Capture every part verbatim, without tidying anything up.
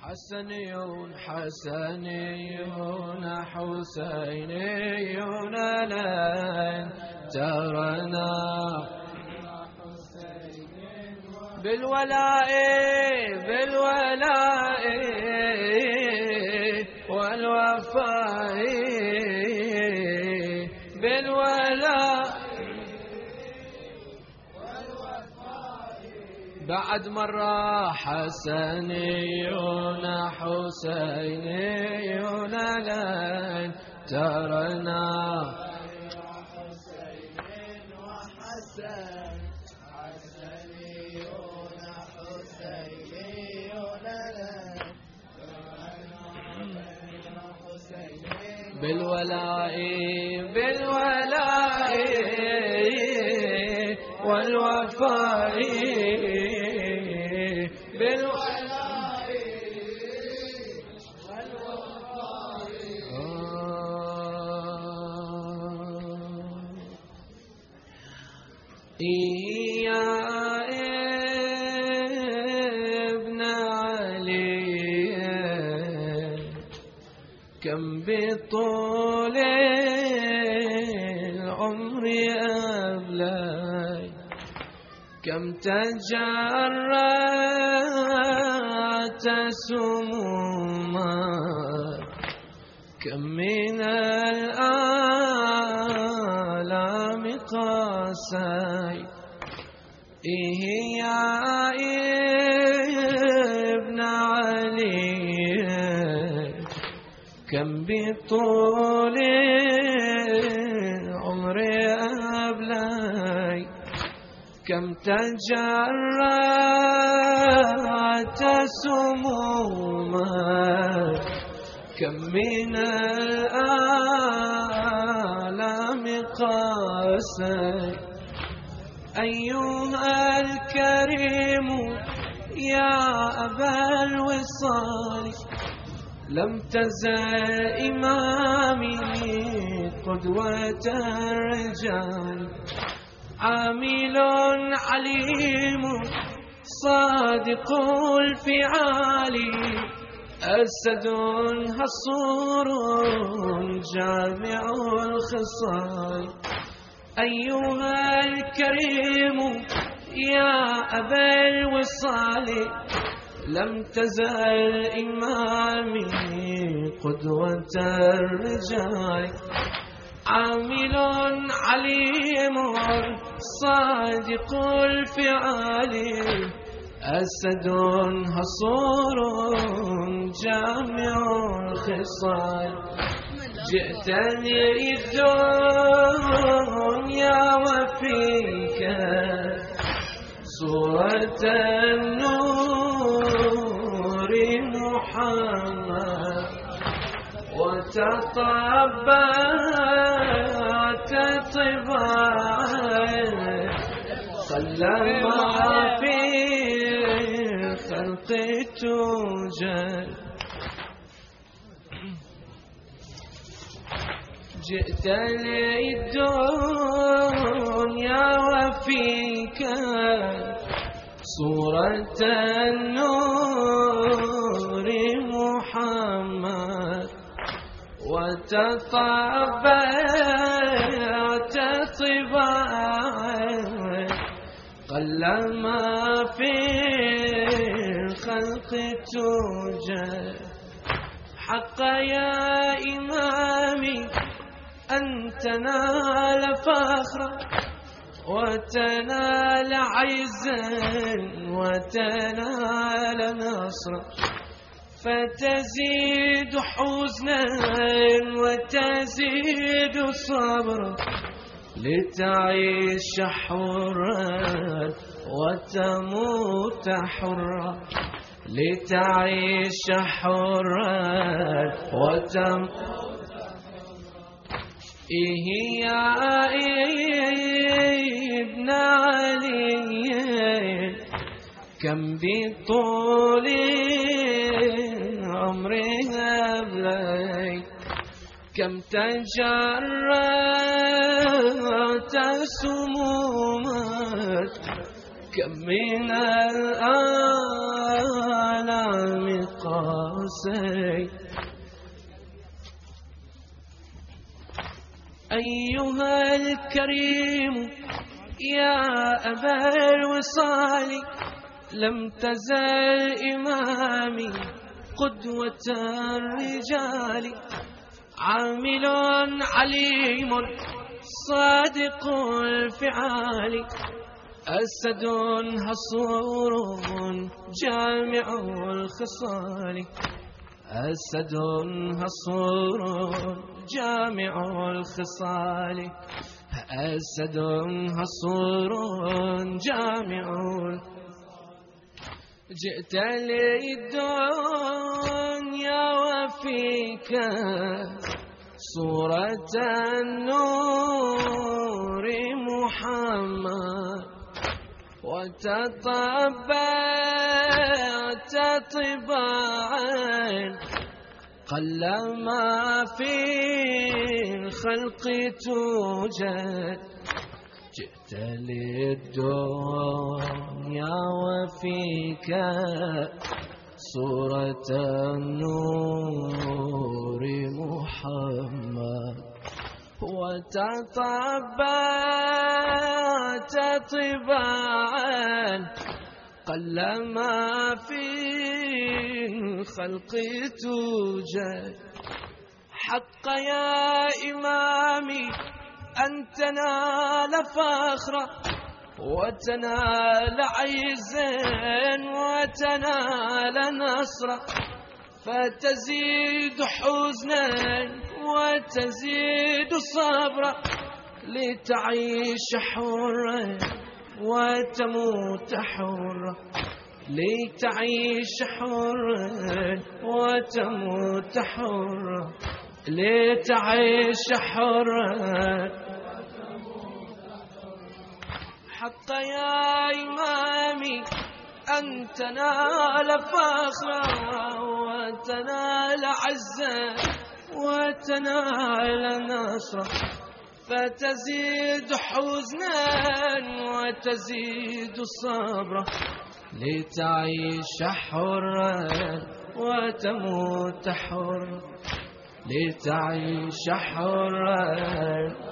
حسنيون حسنيون حسينيون لن ترنا بالولاء بالولاء والوفاء بالولاء بعد مرة حسنيون حسينيون لن ترنا حسين وحسن حسنيون حسينيون لن بالولاء بالولاء والوفاء بالولاء والوفاء. يا ابن علي كم بطول العمر أبلاي كم تجرأت سموما كم من الآلام قاسي إيه يا ابن علي كم بطول العمر أبلاي كم تجرأت سموما كم من الآلام قاسي أيها الكريم يا أبا الوصال لم تزل إمامي قدوة الرجال عامل عليم صادق الفعال أسد حصور جامع الخصال أيها الكريم يا أبا الوصال لم تزل إمامي قدوة الرجال عامل عليم صادق الفعال أسد حصور جامع الخصال جئتني الدنيا وفيك صورة النور محمد وتطبعت طباعا خلما في الخلق توجد جئت لي الدنيا وفيك صورة النور محمد وتطبعت طباعا قلما في الخلق توجد حق يا إمامي أن تنال فخرا وتنال عزا وتنال نصرا فتزيد حزنا وتزيد صبرا لتعيش حرا وتموت حرا لتعيش حرا وتموت إيه يا ابن علي كم بطول عمرها أبلاي كم تجرأت سمومات كم من الآلام قال حسين. أيها الكريم يا أبا الوصال، لم تزل إمامي قدوة الرجال، عامل عليم صادق الفعال، أسد حصور جامع الخصال، أسد حصور جامع الخصال، أسد حصور جامع. جئت للدنيا وفيك صورة النور محمد، وتطبعت طباعا قلما في الخلق توجد. جئت للدنيا وفيك صورة النور محمد، وتطبعت طباعا قلما في الخلق توجد. حق يا إمامي أن تنال فخرا وتنال عزا وتنال نصرا، فتزيد حزنا وتزيد صبرا، لتعيش حرا وتموت حرا، لتعيش حرا وتموت حرا، لتعيش حرا. حق يا إمامي أن تنال فخرا وتنال عزا وتنال نصرا، فتزيد حزنا وتزيد صبرا، لتعيش حرا وتموت حرا، لتعيش حرا.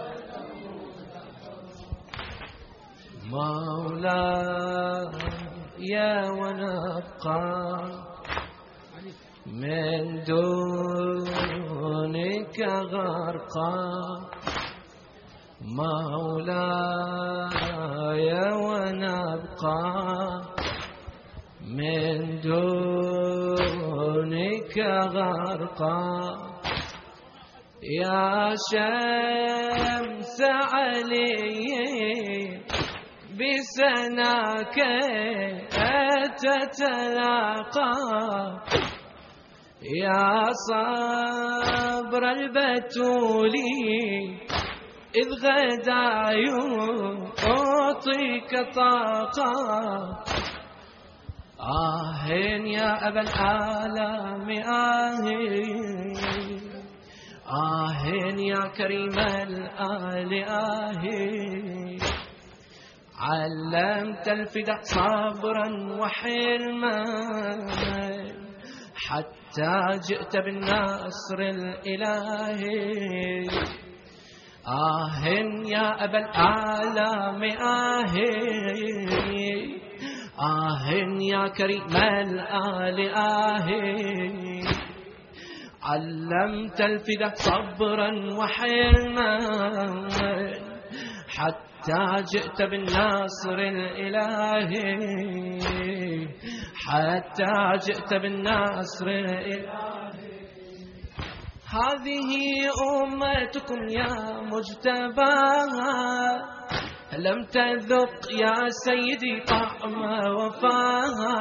مولاي ونبقى من دونك غرقا، مولاي ونبقى من دونك غرقا، يا شمس علي بسناك تتلاقى، يا صبر البتولي إذ غدا يعطيك طاقة. آه يا أبا العالم آه، آه يا كريم الآل آه، علمت الفداء صبرا وحلما، حتى جئت بالنصر الإلهي. آه يا أبا الآلام آه، آه يا كريم الآل آه، علمت الفداء صبرا وحلما، حتى جئت بالنصر الإلهي، حتى جئت بالنصر الإلهي. هذه أمتكم يا مجتباها، لم تذق يا سيدي طعم وفاها،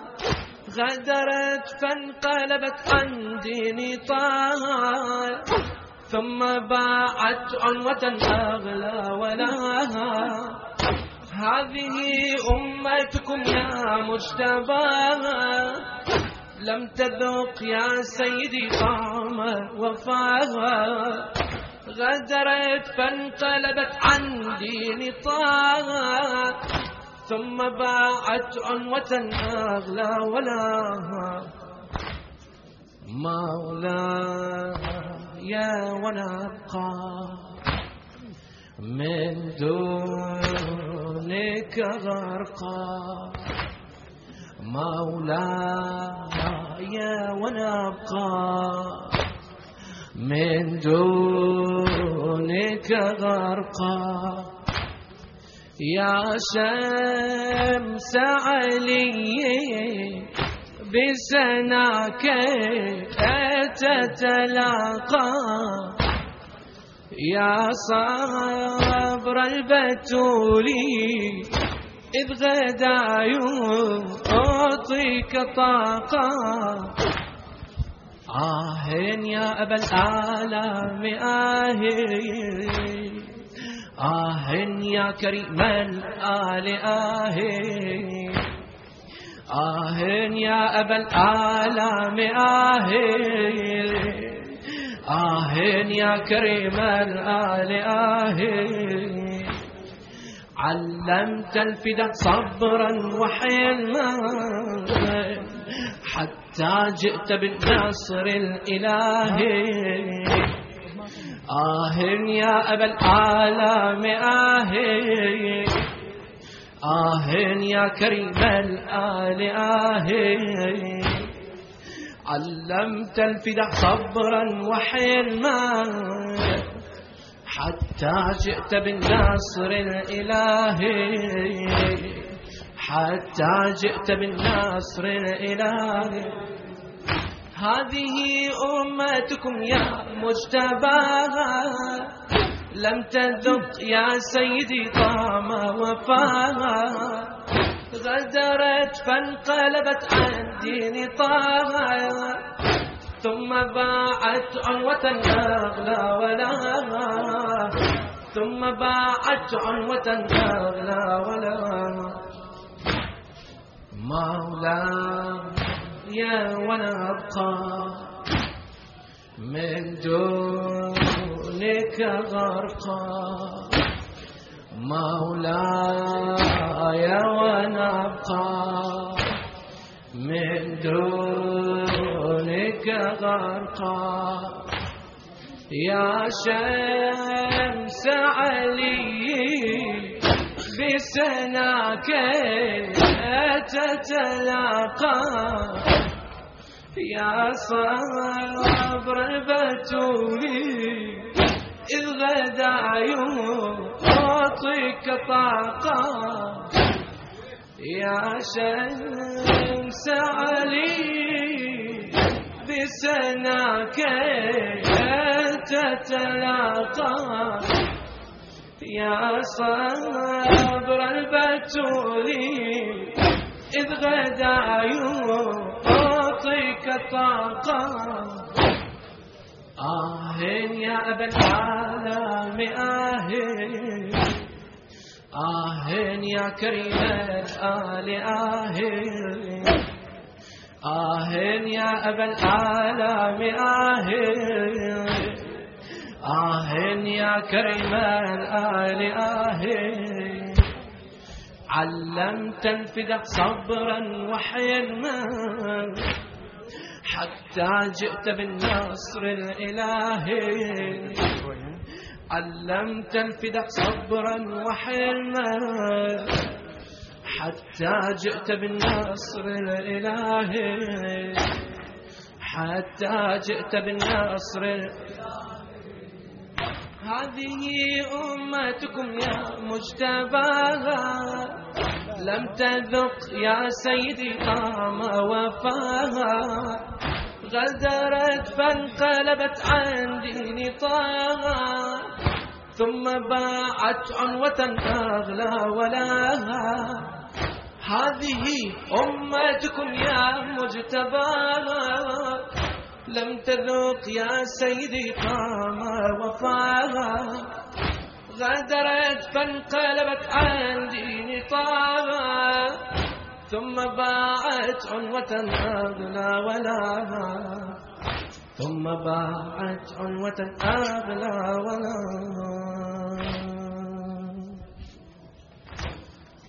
غدرت فانقلبت عن دين طه، ثم باعت عنوة أغلى ولاها. هذه أمتكم يا مجتباها، لم تذق يا سيدي طعم وفاها، غدرت فانقلبت عن دين طه، ثم باعت عنوة أغلى ولاها. مولاي ونبقى من دونك غرقا مولاي ونبقى من دونك غرقا يا شمس علي بسناك تتلاقى يا صبر البتولي إذ غدا يعطيك طاقة آه يا أبا الآلام آه آه يا كريم الآل آه آه يا أبا الآلام آه آه يا كريم الآل آه علمت الفدا صبرا وحلما حتى جئت بالنصر الإلهي آه يا أبا العالم آه آه يا كريم الآل آه علمت الفدا صبرا وحلما حتى جئت بالنصر الإلهي حتى جئت بالنصر الإلهي هذه أمتكم يا مجتباها لم تذق يا سيدي طعم وفاها غدرت فانقلبت عن دين طه ثم باعت عنوة أغلى ولاها ثم باعت عنوة أغلى ولاها مولاي ونبقى من دونك غرقا مولاي ونبقى من دونك غرقا يا شمس علي بسناك تتلاقى يا صبر البتولي إذ غدا يعطيك طاقة يا شمس علي بسناك تتلاقى يا صبر البتولي إذ غدا يعطيك طاقة آه يا أبا العالم آه آه يا كريم الآل آه آه يا أبا العالم آه آه يا كريم الآل آه علمت الفدا صبرا وحلما حتى جئت بالنصر الإلهي علمت الفدا صبرا وحلما حتى جئت بالنصر الإلهي حتى جئت بالنصر الإلهي هذه أمتكم يا مجتباها لم تذق يا سيدي طعم وفاها غدرت فانقلبت عن دين طه ثم باعت عنوة أغلى ولاها هذه أمتكم يا مجتباها لم تذوق يا سيدي طعم وفاها غدرت فانقلبت عن دين طه ثم باعت عنوة أغلى ولاها ثم باعت عنوة أغلى ولاها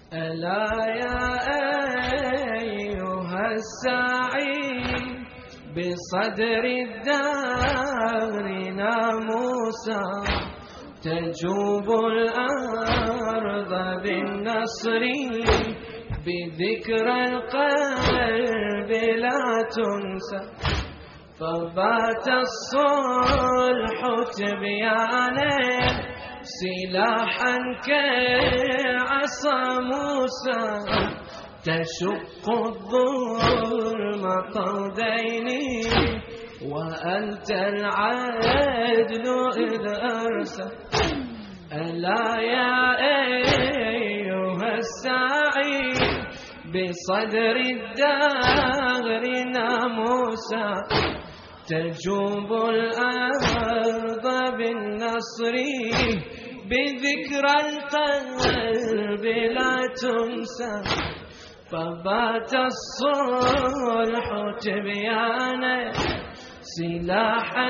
ألا يا أيها السعيد بصدر الدار ناموسا تجوب الأرض بالنصر بذكر القلب لا تنسى فبات الصلح تبيانا سلاحا كعصا موسى تشق الظلم طودين وأنت العدل إذ أرسى ألا يا أيها السعي بصدر الدهر ناموسا تجوب الأرض بالنصر بذكر القلب لا تنسى فبات الصلح تبيانا سلاحا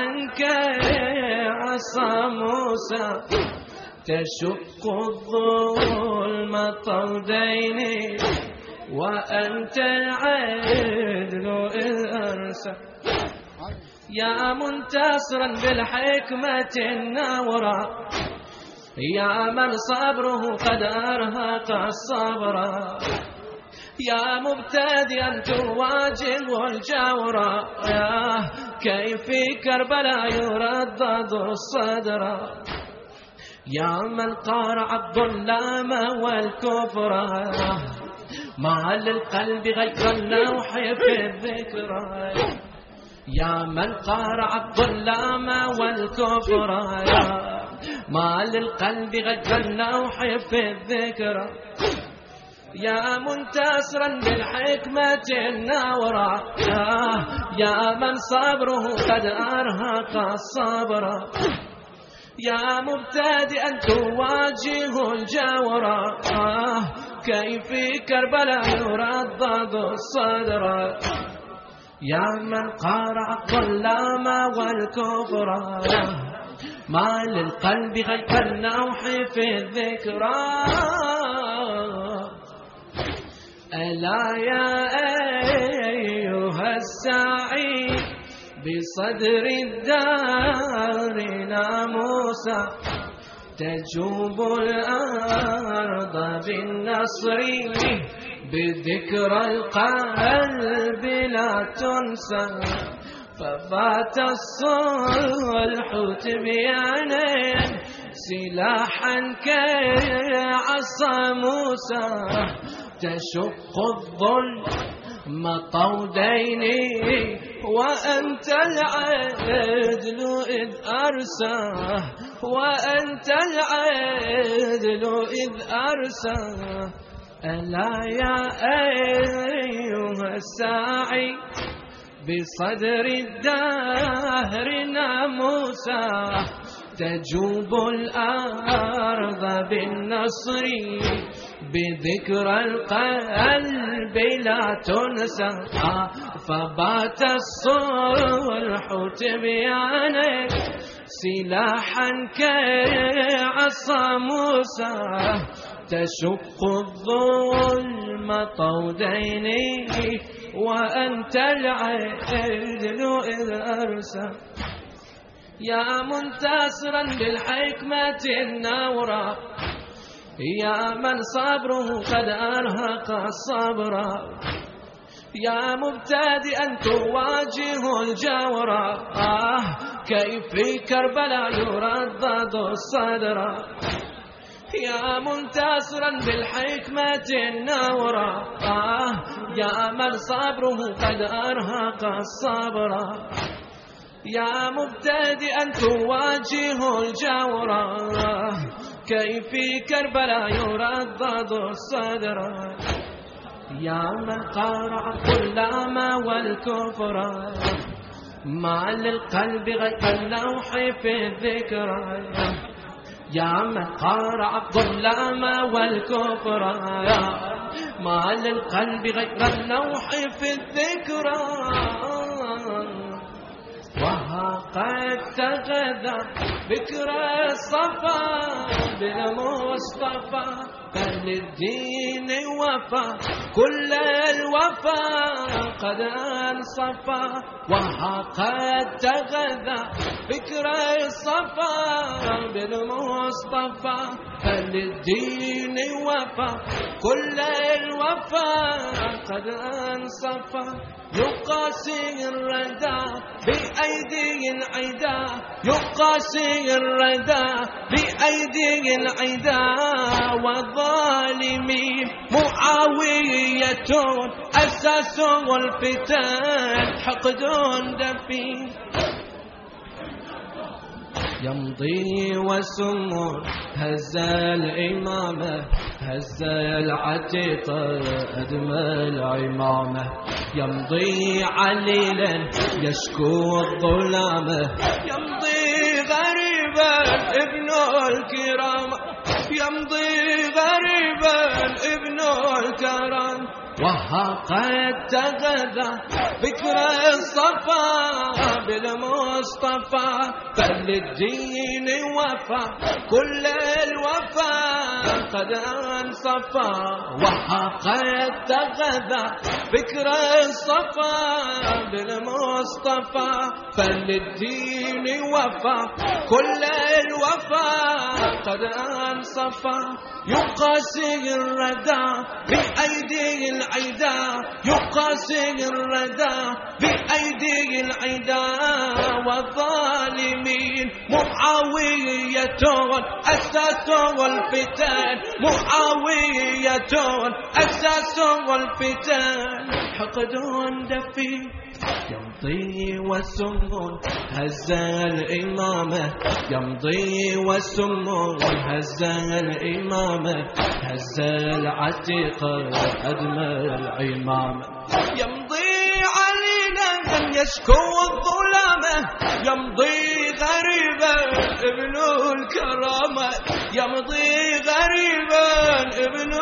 كعصا موسى تشق الظلم طودين وأنت العدل إذ أرسى يا منتصرا بالحكمة النورة يا من صبره قد أرهق الصبر يا مبتدئا تواجه الجور يا كيف في كربلاء يردد الصدر يا من قارع الظلام والكفر ما للقلب غير اللوح في الذكرى يا من قارع الظلام والكفر ما للقلب غير اللوح في الذكرى يا منتصرا بالحكمة النورة يا من صبره قد أرهق الصبر يا مبتدئا تواجه الجور كيف في كربلاء يردد الصدر يا من قارع الظلام والكفر ما للقلب غير النوح في الذكرى ألا يا أيها السعي بصدر الدار ناموسا تجوب الأرض بالنصر بذكر القلب لا تنسى فبات الصلح تبيانا سلاحا كعصا موسى تشق الظلم طودين وأنت العدل إذ أرسى وأنت العدل إذ أرسى ألا يا أيها الساعي بصدر الدهر ناموسا تجوب الأرض بالنصر بذكر القلب لا تنسى فبات الصلح تبيانا سلاحا كعصا موسى تشق الظلم طودين وأنت العدل إذ أرسى يا منتصرا بالحكمة النورة يا من صبره قد أرهق الصبر يا مبتدئا تواجه الجور آه كيف في كربلاء يردد الصدر يا منتصرا بالحكمة النورة آه يا من صبره قد أرهق الصبر يا مبتدئا تواجه الجور كيف في كربلاء يردد الصدر يا من قارع الظلام والكفر ما للقلب غير اللوح في الذكرى يا من قارع الظلام والكفر ما للقلب غير اللوح في الذكرى وها قد تغذى بكر الصفا بالمصطفى فللدين وفى كل الوفا قد انصفى وها قد تغذى فكر الصفا بالمصطفى فللدين وفى كل الوفا قد انصفى يقاسي الردى بأيدي العدا يقاسي الردى بأيدي العدا والظالمين معاوية أساس الفتن حقد دفين يمضي وسمر هز الإمامة هز العتيق أدمى العمامة يمضي عليلا يشكو الظلامة يمضي غريبا ابن الكرام يمضي غريبا ابن الكرام وها قد تغذى فكر الصفا بالمصطفى فللدين وفى كل الوفا قد انصفى وها قد تغذى فكر الصفا بالمصطفى فللدين وفى كل الوفا قد انصفى يقاسي الردى بأيدي العدا يقاسي الردى بأيدي العدا والظالمين معاوية أساس الفتن معاوية أساس الفتن حقد دفين يمضي وسم هز الإمامة يمضي وسم هز الإمامة هز العتيق أدمى العمامة يمضي علينا من يشكو الظلامة يمضي غريبا ابن الكرامة يمضي غريبا ابن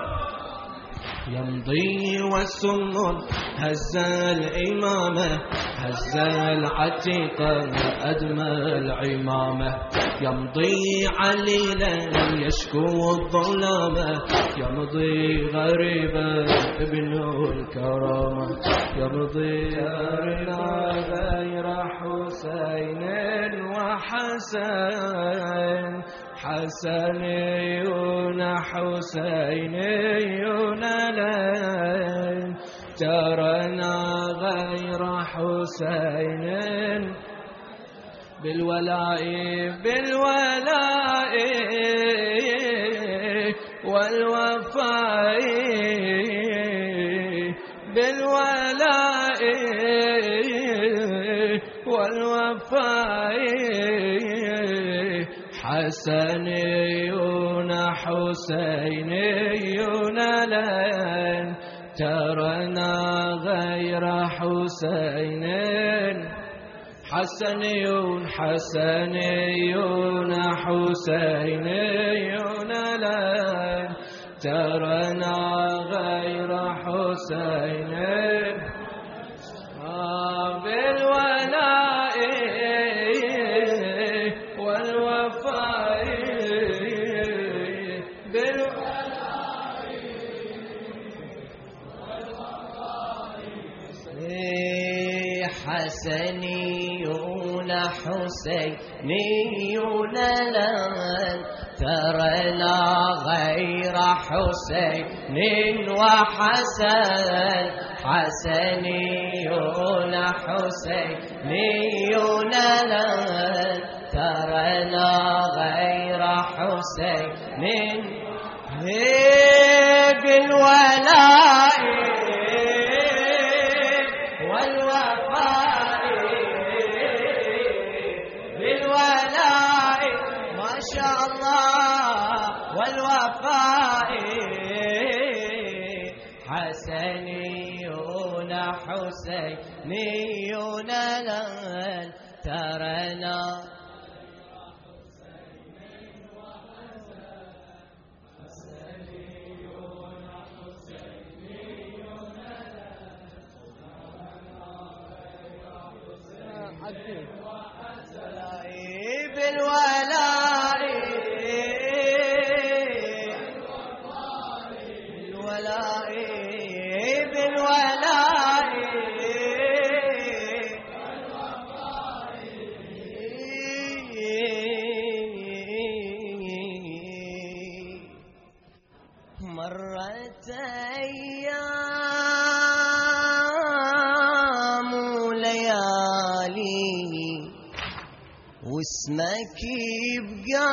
يمضي وسم هز الإمامة هز العتيق أدمى العمامة يمضي عليلا يشكو الظلامة يمضي غريبا ابن الكرامة يمضي غريبا غير حسين وحسن حسنيون حسينيون لن ترنا غير حسين بالولاء بالولاء والوفاء بالولاء والوفاء حسنيون حسينيون لن ترنا غير حسين حسنيون حسنيون حسينيون لن ترنا غير حسين بالولاء والوفاء بالولاء والوفاء حسنيون حسينيون لن ترنا غير حسين وحسن حسنيون حسينيون لن ترنا غير حسين بالولاء والوفاء بالولاء ما شاء الله والوفاء حسنيون حسينيون لن ترنا بالولاء واسمك يبقى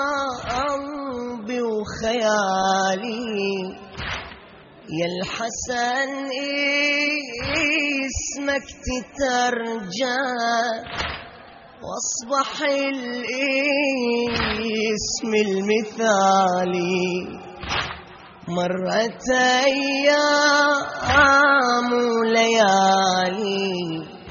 قلبي وخيالي يا الحسن اسمك تترجى واصبح الاسم المثالي مرت ايام وليالي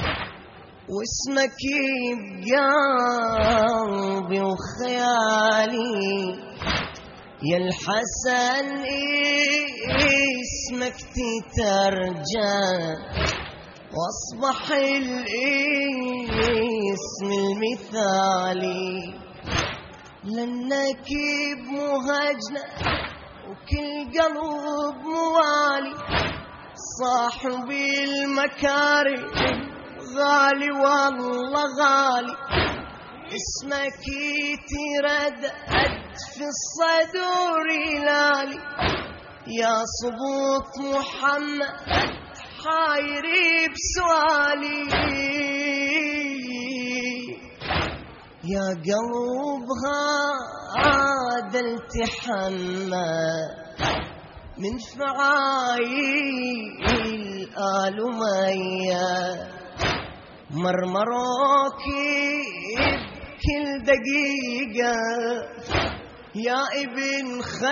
واسمك يبقى قلبي وخيالي يا الحسن اسمك تترجى واصبح الاسم المثالي لانك بمهجنا وكل قلب موالي صاحب المكارم غالي والله غالي اسمك يتردد في الصدور لالي يا صبوط محمد حايري بسؤالي يا قلبها هذا التحمى من فعايل آل أمية مرمروك بكل دقيقة يا ابن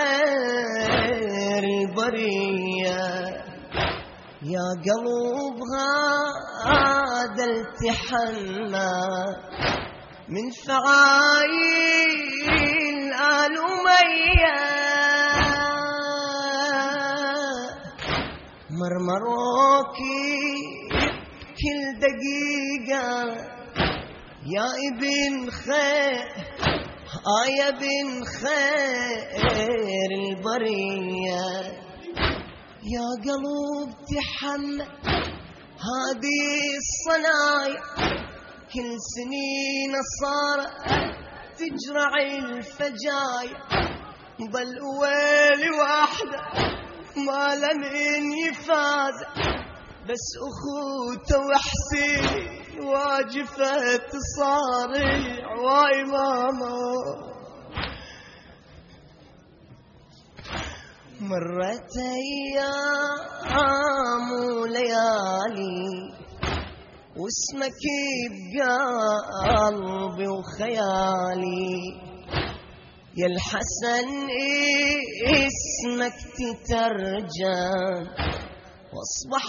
خير البرية يا قلبها هذا التحمى من فعايل آل أمية مرمروك كل دقيقة يا ابن خير آه يا ابن خير البرية يا قلب تحمل هذه الصنايع كل سنين صارت تجرع الفجايع ضل ويلي واحدة ما لمن يفاز بس أخوته وحسين واجفة تصارع واي ماما مرت أيام وليالي واسمك يبقى قلبي وخيالي يا الحسن اسمك تترجم واصبح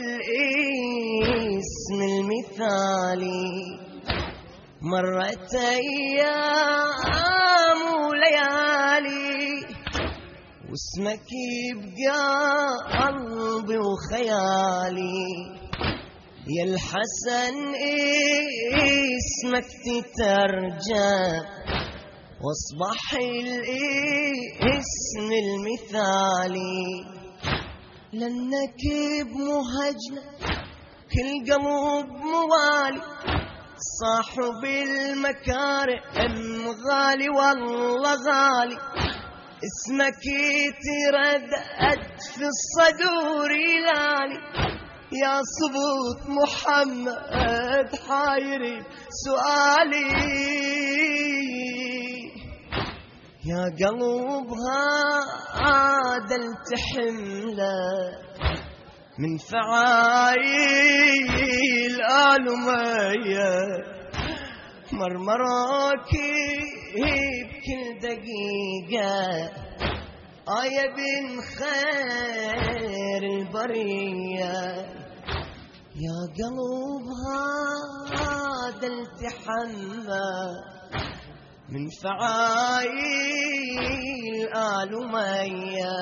الاسم المثالي مرت ايام وليالي واسمك يبقى قلبي وخيالي يا الحسن اسمك تترجم واصبح الاسم المثالي لانك بمهجنا كل قلب موالي صاحب المكارم غالي والله غالي اسمك يتردد في الصدور لالي يا صبوط محمد حايري سؤالي يا قلبها هذا التحمله من فعايل آل أمية مرمروك بكل دقيقة آه يا بن خير البرية يا قلبها هذا التحمى من فعايل آل أمية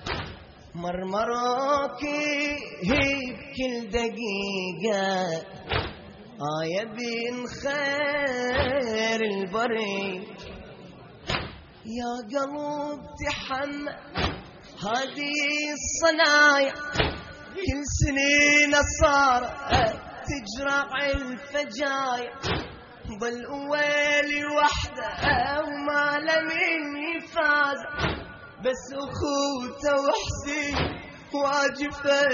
مرمروك بكل دقيقة آه يا بن خير البرية يا قلب تحمل هذه الصنايع كل سنين صارت تجرع الفجايع ضل ويلي وحده وما لمن يفاز بس أخوته وحسين واجفة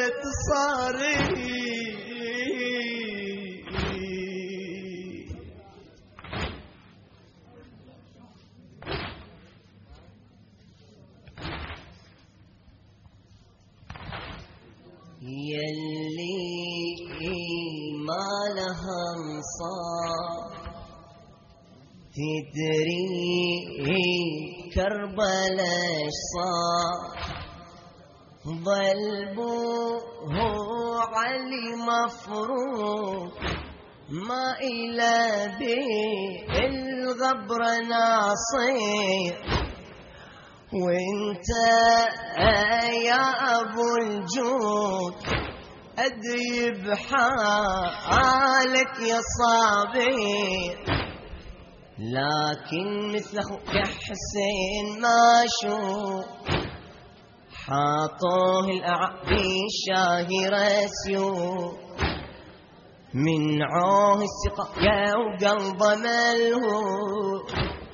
تصاري لها انصاف. تدري كربلاء ايش صار؟ ظل بوه علي مفروض ما إلى بالغبر ناصير. وانت يا أبو الجود أدري بحالك يا صابر، لكن مثل أخوك حسين ما شوف حاطوه الأعبي الشاهرة سيوف. من عوه السقايا وقلبه ملهوف،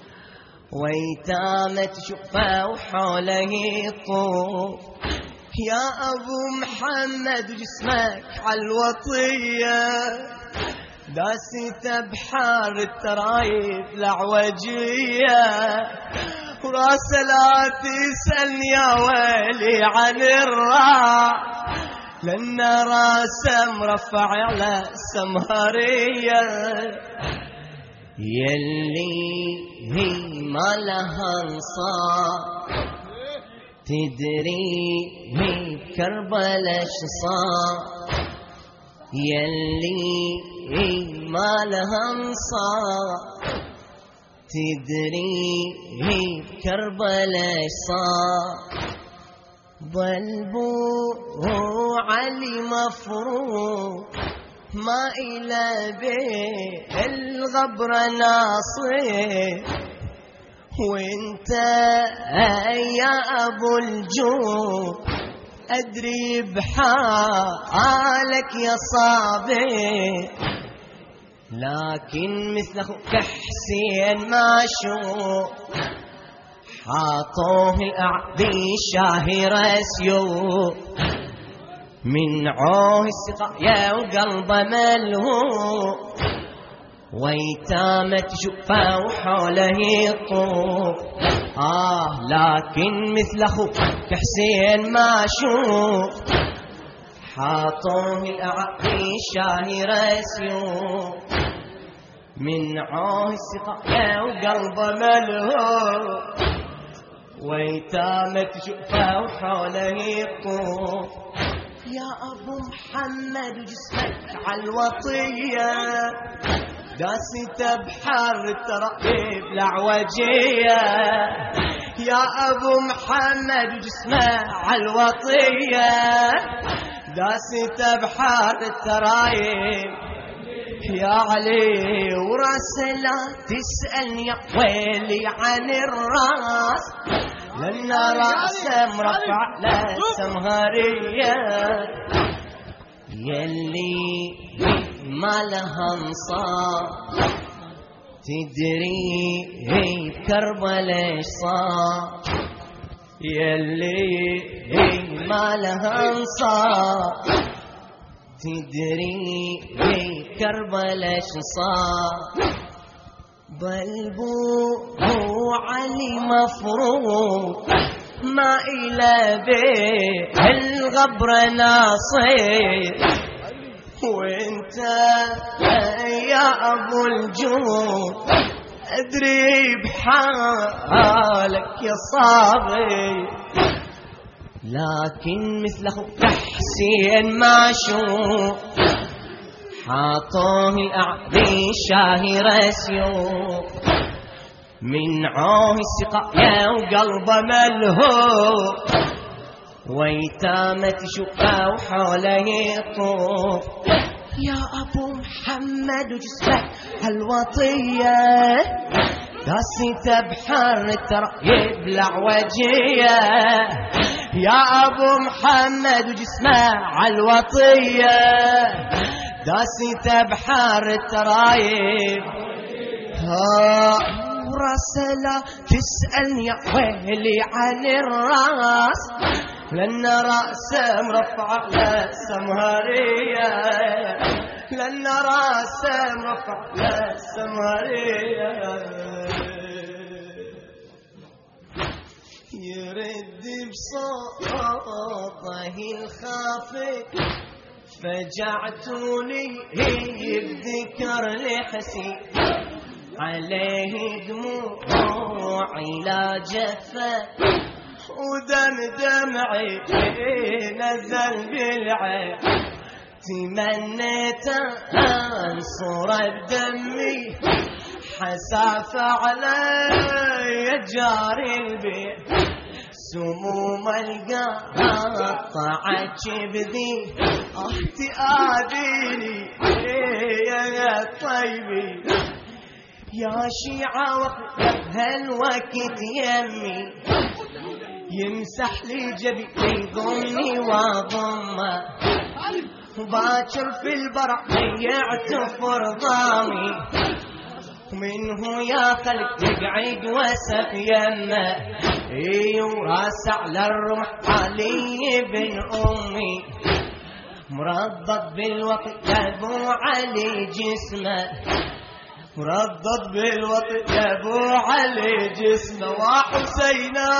ويتامة تشوفه وحوله يطوف. يا أبو محمد وجسمك عالوطية داسيت بحار الترايب الأعوجية، وراس لا تسألني يا ويلي عن الراس، لأن راسه مرفع على السمهرية. يلي هي ما لها انصاف. تدري هي كربلاء ايش صار؟ يلي هي ما لها انصاف. تدري هي كربلاء ايش صار؟ ظل بوه علي مفروض ما إلى بالغبر ناصير. وانت يا أبو الجود أدري بحالك يا صابر، لكن مثل أخوك حسين ما شوف حاطوه الأعبي الشاهرة سيوف. من عوه السقايا وقلبه ملهوف، ويتامة تشوفه وحوله يطوف. آه لكن مثل أخوك حسين ما شوف حاطوه الأعبي الشاهرة سيوف. من عوه السقايا وقلبه ملهوف، ويتامة تشوفه وحوله يطوف. يا أبو محمد وجسمك عالوطية داسيت بحر الترقيب الأعوجية. يا أبو محمد وجسمك عالوطية داسيت بحر الترايب يا علي. وراسه لا تسألني يا ويلي عن الراس، لأن راسه مرفع للسمهرية. يلي ما لها انصاف. تدري هي كربلاء ايش صار؟ يلي ما لها انصاف. تدري هي كربلاء ايش صار؟ ظل بوه علي مفروض ما إلى بالغبر ناصير. وانت يا أبو الجود أدري بحالك يا صابر، لكن مثل أخوك حسين ما شوف حاطوه الأعبي الشاهرة سيوف. من عوه السقايا وقلبه ملهوف، ويتامة تشوفه وحوله يطوف. يا أبو محمد وجسمك هالوطية داسيت بحر الترقيب الأعوجية. يا أبو محمد وجسمك عالوطية داسيت بحر الترايب. وراسه لا تسألني يا ويلي عن الراس، لأن راسه مرفع للسمهرية. لأن راسه مرفع للسمهرية. يرد بصوته الخافت فجعتوني بذكر لحسين عليه دموعي لا جفة ودم دمعي نزل بالعين تمنيت انصر بدمي حساف علي جاري البيت سموم القطعة جبدي اهتئاديني يا طيبي يا شيعة هالوقت يمي يمسح لي جبي يضمني واضمه باكر في البرع يعتفر ضامي منه يا خلق يقعد وسف يمه اي وراس على الرمح علي بن امي مردد بالوقت ابو علي جسمه مردد بالوقت ابو علي جسمه وحسينا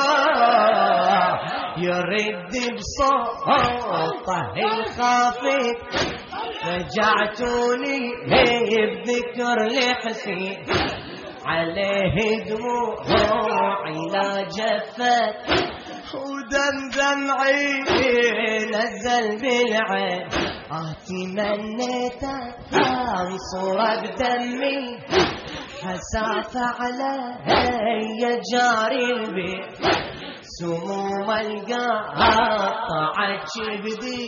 يرد بصوته الخافت فجعتوني بذكر لحسين عليه دموعي لا جفت ودم دمعي نزل بالعين اتمنيت انصر بدمي حساف علي جاري البيت سموم القطعة جبدي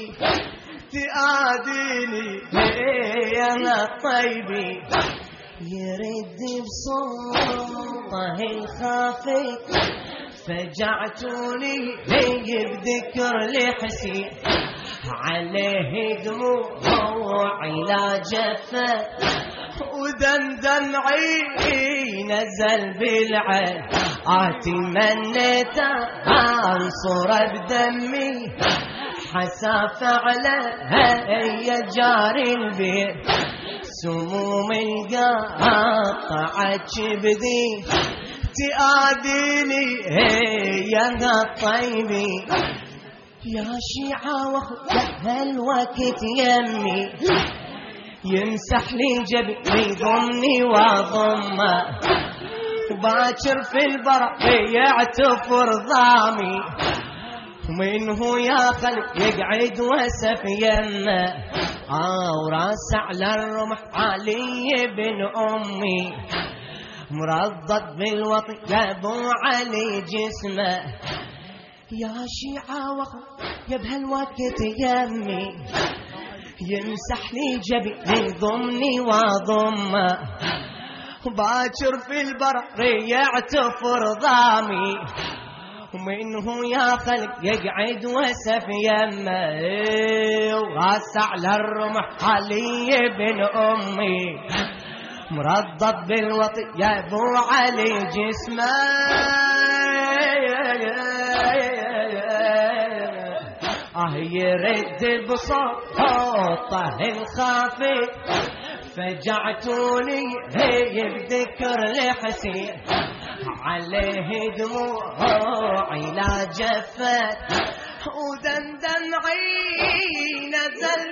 تآديني يا طيبي يرد بصوته الخافت فجعتوني بذكر لحسين عليه دموعي لا جفت ودم دمعي نزل بالعين اتمنيت انصر بدمي حساف علي جاري البيت سموم القطعة جبدي تآديني يا طيبي يا شيعة هالوقت يمي يمسح لي جبي يضمني واضمه باكر في البرع يعتفر ضامي ومنه يا خلق يقعد وسف يمه آه وراس على الرمح علي بن امي مردد بالوطي يا ابو علي جسمه يا شيعة وخ يا بهالوقت يمي يمسح لي جبي يضمني واضمه باكر في البر يعتفر ضامي ومنه يا خلق يقعد وسف يمه وراس على الرمح علي بن امي مردد بالوطي يا ابو علي جسمه اه يرد بصوته الخافت فجعتوني بذكر لحسين عليه دموعي لا جفت ودم دمعي نزل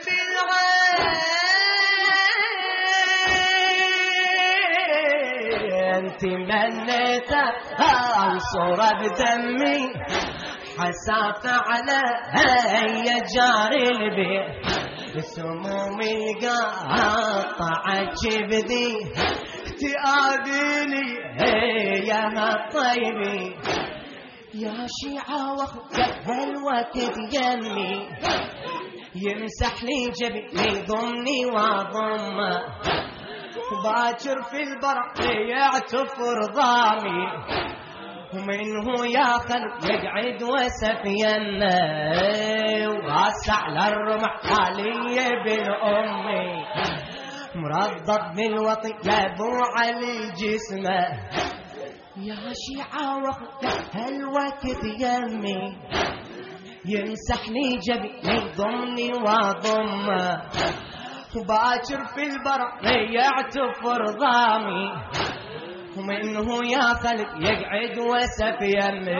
بالعين تمنيت انصر بدمي حساف علي جاري البيت سموم القطعة جبدي تآذيني يا طيبي يا شيعة هالوقت يمي يمسح لي جبي يضمني واضمه باكر في البرع يعتفر ضامي ومنه يا خلق يقعد وسف يمه وراس على الرمح علي بن امي مردد بالوطي يا ابو علي جسمه يا شيعة هالوقت يمي يمسح لي جبي يضمني واضمه باكر في البرع يعتفر ضامي ومنه يا خلق يقعد وسف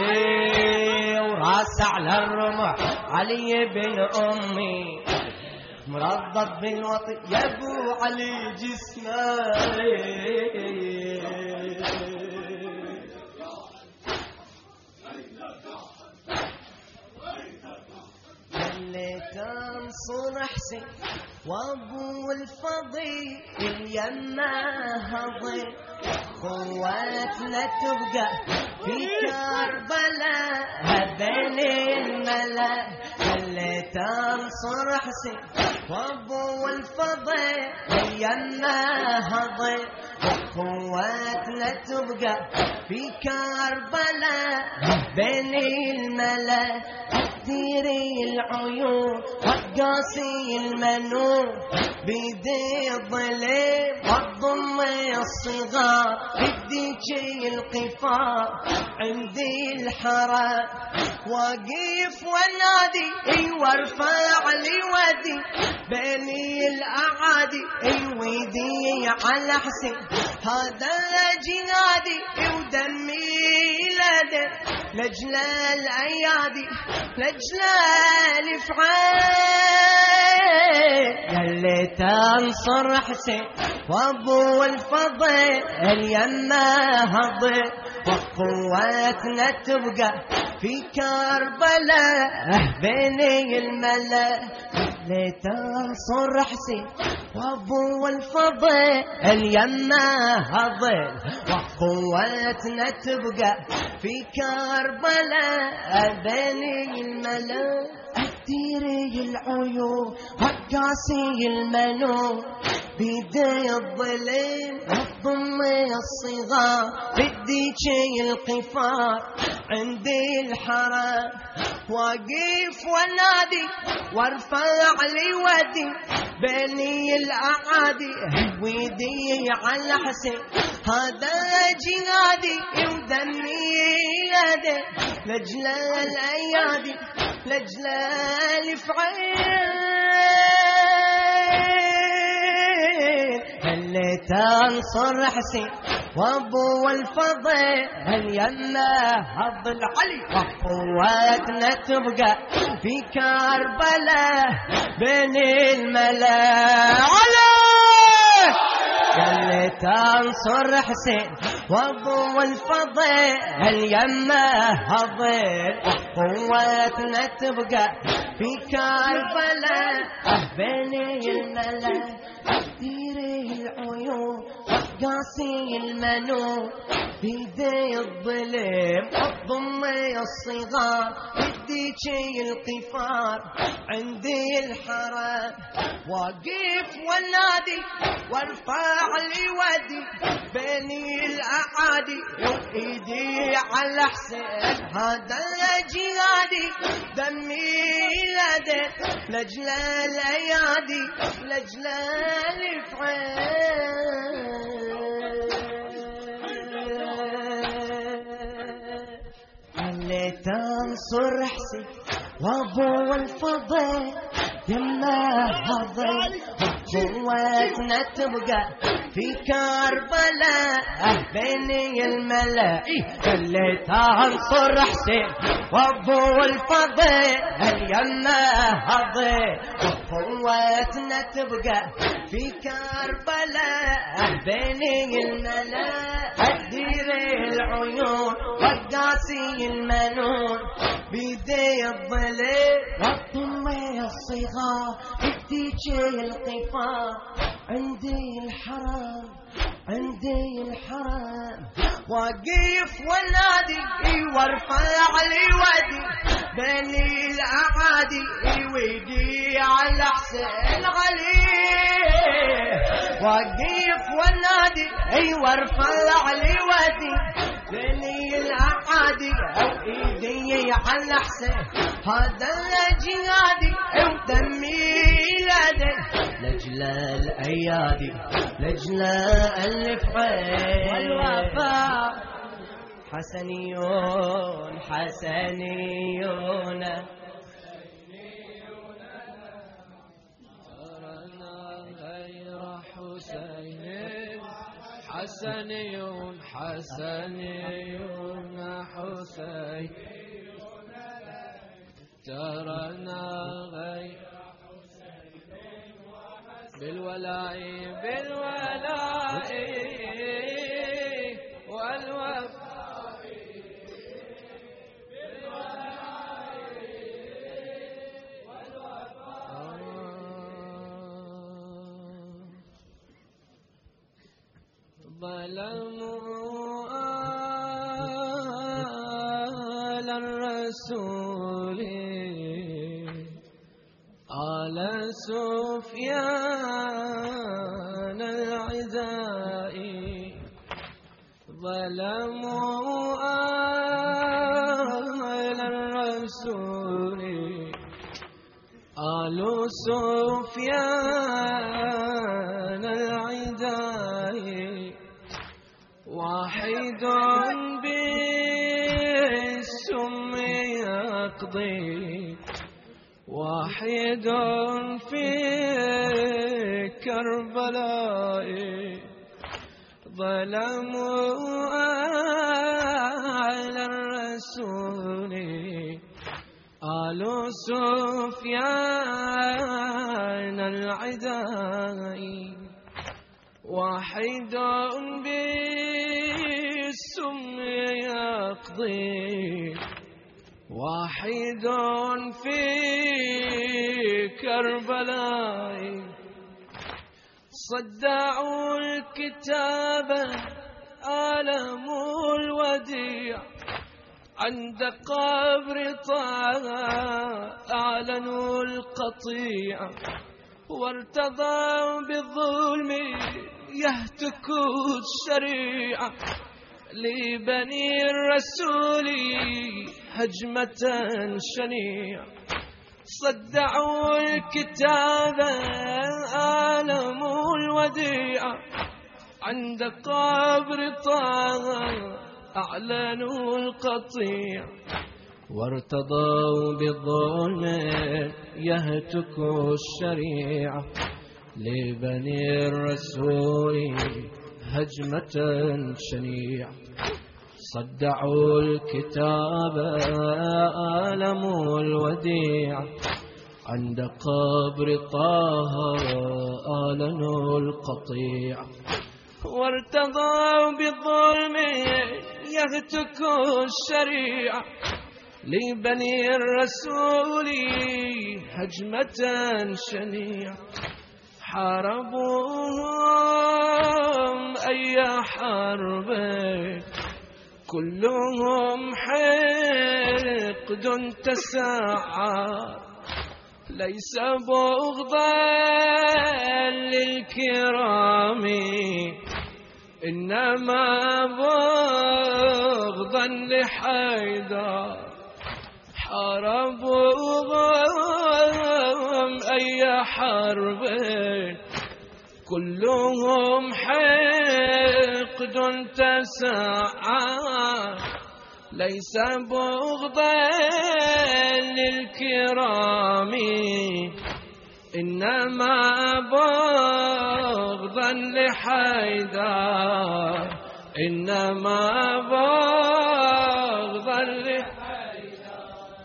يمي وراس على الرمح علي بن امي مرضب بالوطي يا ابو علي جسمه اللي تنصر حسين وابو الفضيل يما هضي خواتنا تبقى في كربلاء بين الملا اللي تنصر حسين وابو الفضيل يما هضي خواتنا تبقى في كربلاء بين الملا تثيري العيون وقاسي المنون بيدي الظليم والضم الصغار بديجي القفار عندي الحرام واقف ونادي اي وارفع لي ودي بيني الاعادي اي ويدي على حسين هذا جنادي ودمي لدى لجل الايادي لجل الفعال يلي تنصر حسين وابو الفضيل يما هضي وقواتنا تبقى في كربلاء بيني الملا يلي تنصر حسين وابو الفضيل يما هضي وقواتنا تبقى في كربلاء بيني الملا تثيري العيون وقاسي المنون بيدي الظليم والضم الصغار بديجي القفار عندي الحرام واقف ونادي وارفع لي ودي بيني الاعادي ويدي على حسين هذا جنادي ودمي لدي لجل الايادي لجل الفعال اللي تنصر حسين وابو الفضيل يما هض العلي وقواتنا تبقى في كربلاء بين الملا علي اللي تنصر حسين وابو الفضيل يما هضيل وقواتنا تبقى في كربلاء بين الملا تثيري العيون وقاسي المنون بيدي الظلم والضم الصغار بديجي القفار عندي الحرام واقف ونادي وارفع لي ودي بيني الاعادي وايدي على حسين هذا جهادي دمي لدي لجل الايادي لجل الفعال اللي تنصر حسين وابو الفضيل يما هضي قواتنا تبقى في كربلاء بيني الملا اللي تنصر حسين وابو الفضيل يما هضي قواتنا تبقى في كربلاء بيني الملا تديري العيون وقاسي المنون بيدي الظليل والضم الصغار بديجي القفار عندي الحرام عندي الحرام واقف ونادي وارفع لي ودي بيني الاعادي ويدي على حسين علي واقف ونادي وارفع لي ودي بيني الاعادي وايدي على حسين هذا جهادي ودمي لدي لجل الايادي لجل الفعال والوفاء حسنيون حسنيون ترنا غير حسين حسنيون حسنيون حسين ترنا غير بالولاء بالولاء والوفاء ظلموا آل الرسول آل سفيان العداء ظلموا آل الرسول آل سفيان العداء واحد بالسم يقضي واحد في كربلاء ظلموا على الرسول آل سفيان العداء واحد بالسم يقضي واحد في كربلاء صدعوا الكتاب آلموا الوديع عند قبر طه أعلنوا القطيع وارتضوا بالظلم يهتكوا الشريعة لبني الرسول هجمة شنيعة صدعوا الكتاب آلموا الوديعة عند قبر طه أعلنوا القطيع وارتضوا بالظلم يهتكوا الشريعة لبني الرسول هجمة شنيعة صدعوا الكتاب آلموا الوديعة عند قبر طه آلنوا القطيع وارتضوا بالظلم يهتكوا الشريعة لبني الرسول هجمة شنيعة حاربوهم أي حرب كلهم حقد تسعر ليس بغضا للكرام إنما بغضا لحيدر حاربوهم أي حرب كلهم حقد تسعر ليس بغضا للكرام إنما بغضا لحيدر إنما بغضا لحيدر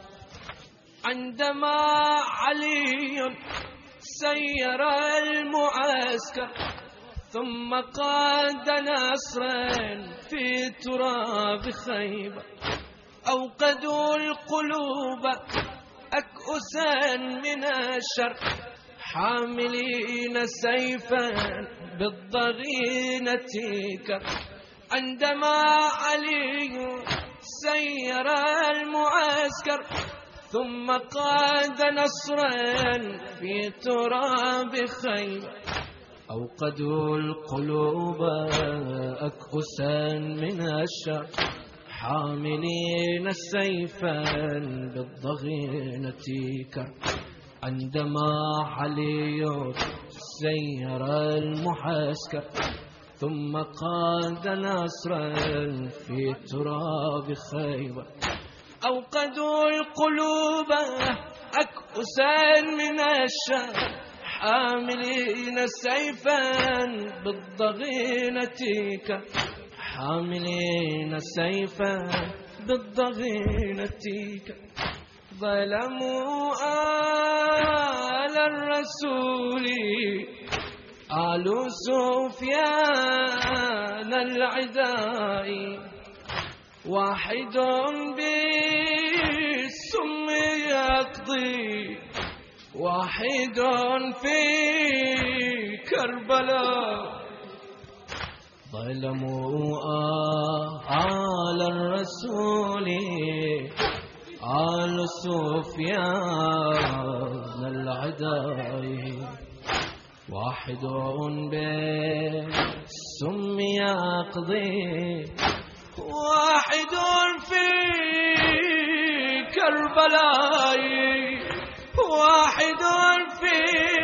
عندما علي سير المعسكر ثم قاد نصرا في تراب خيبر أوقدوا القلوب أكؤسا من الشر حاملين سيفا بالضغينة كر عندما علي سير المعسكر ثم قاد نصرا في تراب خيبر أوقدوا القلوب أكؤسا من الشر حاملين سيفا بالضغينة كر عندما علي سير المعسكر ثم قاد نصرا في تراب خيبر أوقدوا القلوب أكؤسا من الشر حاملين سيفا بالضغينة كر حاملين سيفا بالضغينة كر ظلموا آل الرسول آل سفيان العداء واحد بالسم يقضي واحد في كربلاء ظلموا آل الرسول آل سفيان العداء واحد بالسم يقضي واحد في كربلاء واحد في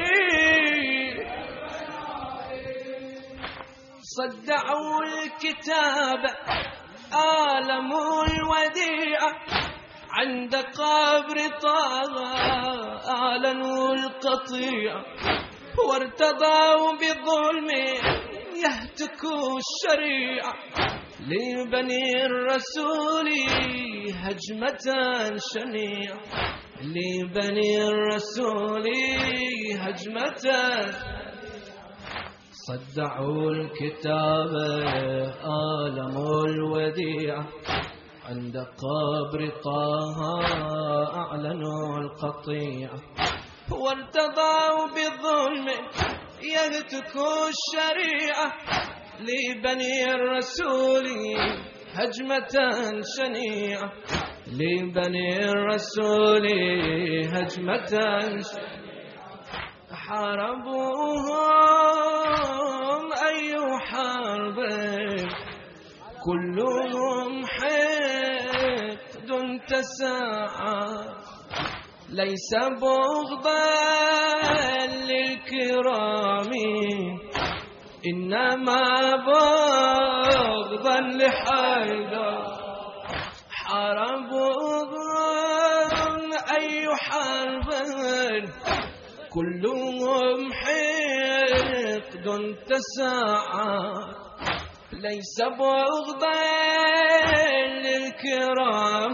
صدعوا الكتاب آلموا الوديعة عند قبر طه آلنوا القطيعة وارتضوا بظلم يهتكوا الشريعة لبني الرسول هجمة شنيعة لبني الرسول هجمة صدعوا الكتاب آلموا الوديعة عند قبر طه أعلنوا القطيعة وارتضوا بالظلم يهتكوا الشريعة لبني الرسول هجمة شنيعة لبني الرسول هجمة شنيعة حاربوهم أي حرب كلهم حقد تسعى ليس بغضا للكرام إنما بغضا لحيدر حاربوهم أي حرب كلهم حقد تسعى ليس بغضا للكرام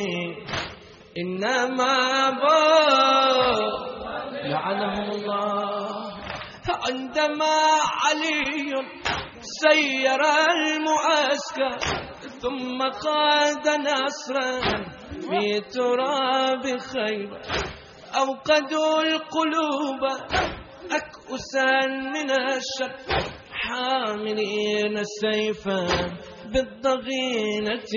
إنما بغض لعنهم الله عندما علي سير المعسكر ثم قاد نصرا في تراب خيبر أوقدوا القلوب أكؤسا من الشر حاملين سيفا بالضغينة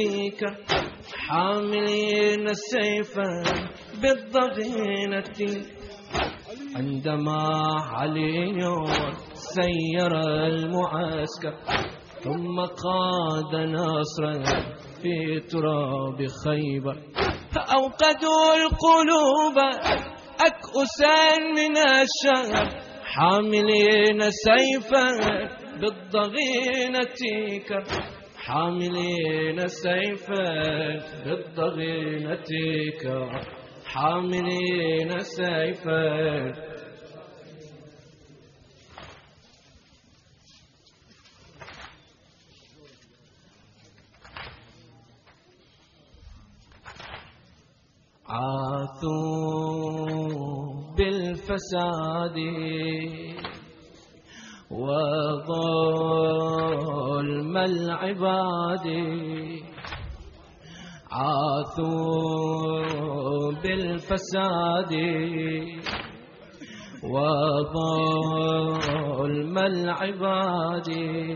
حاملين سيفا بالضغينة عندما علي سير المعسكر ثم قاد نصرا في تراب خيبر أوقدوا القلوب أكؤسا من الشر حاملين سيفا بالضغينة حاملين سيفا بالضغينة حاملين سيفا عاثوا بالفساد وظلم العباد عاثوا بالفساد وظلم العباد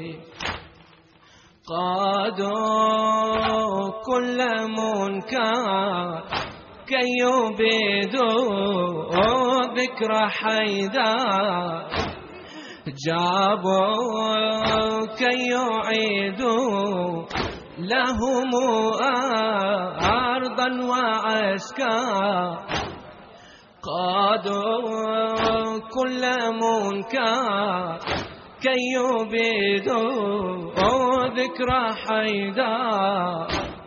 قادوا كل منكر كي يبيدوا ذكر حيدر جابوا كي يعيدوا لهم أرضا وعسكر قادوا كل منكر كي يبيدوا ذكر حيدر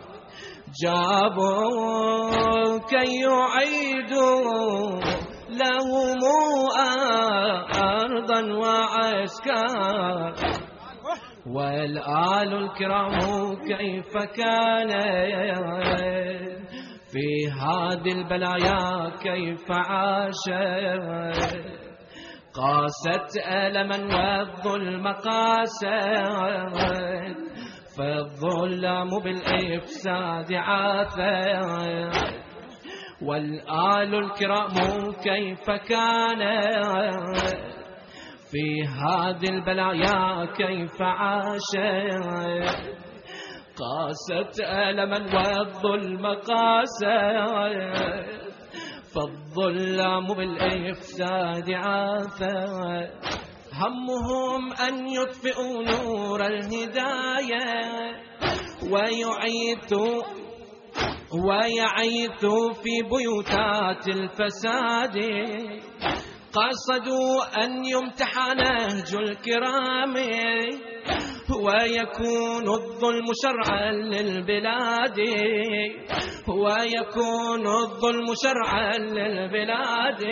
جابوا كي يعيدوا لهم أرضا وعسكر والآل الكرام كيف كان في هذه البلايا كيف عاش قاست ألما والظلم قاست فالظلم بالإفساد عاثت والآل الكرام كيف كان في هذه البلايا كيف عاشت قاست ألما والظلم قاست فالظلام بالإفساد عاثت همهم أن يطفئوا نور الهداية ويعيثوا ويعيثوا في بيوتات الفساد قصدوا أن يمتحن نهج الكرام ويكون الظلم شرعا للبلاد ويكون الظلم شرعا للبلاد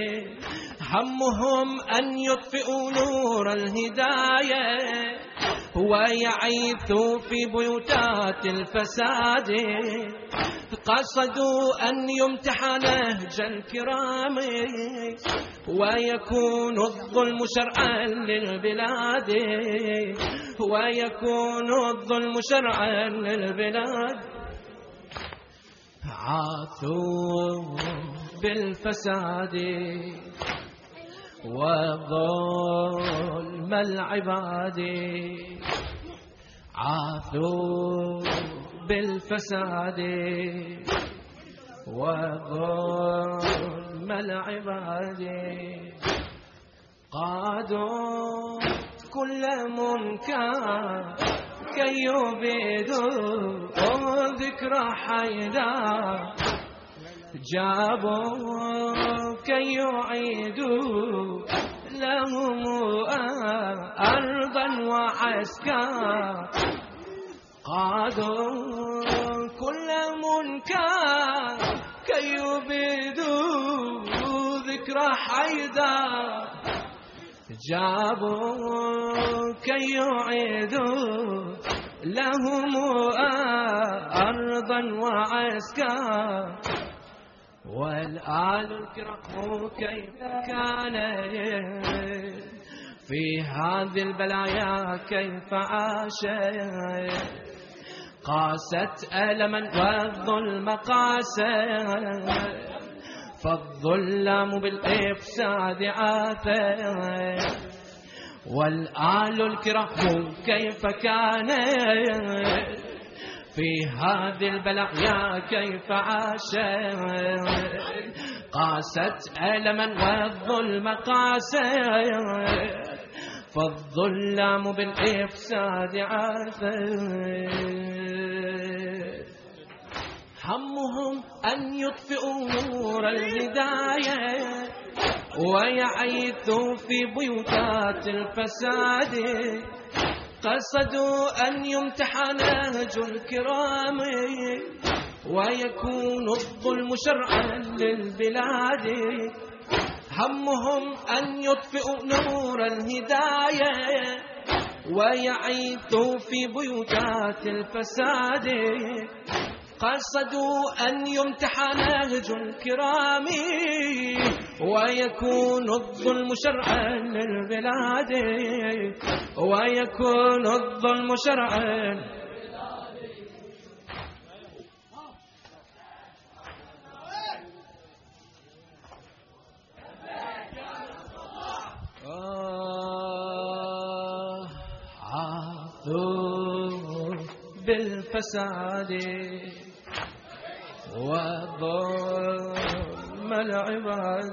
همهم أن يطفئوا نور الهداية ويعيثوا في بيوتات الفساد قصدوا أن يمتحن نهج الكرام ويكون الظلم شرعا للبلاد ويكون الظلم شرعا للبلاد عاثوا بالفساد وظلم العباد عاثوا بالفساد وظلم العباد قادوا كل منكر كي يبيدوا ذكر حيدر جابوا كي يعيدوا لهم أرضا وعسكر قادوا كل منكر كي يبيدوا ذكر حيدر جابوا كي يعيدوا لهم أرضا وعسكر والآل الكرام كيف كان في هذه البلايا كيف عاشت قاست ألما والظلم قاست فالظلم بالإفساد عاثت والآل الكرام كيف كان في هذه البلايا كيف عاشت قاست ألما والظلم قاست فالظلم بالإفساد عاثت همهم أن يطفئوا نور الهداية ويعيثوا في بيوتات الفساد قصدوا أن يمتحن نهج الكرام ويكون الظلم شرعا للبلاد همهم أن يطفئوا نور الهداية ويعيثوا في بيوتات الفساد قصدوا أن يمتحن نهج الكرام ويكون الظلم شرعا للبلاد ويكون الظلم شرعا آه عاثوا بالفساد وظلم العباد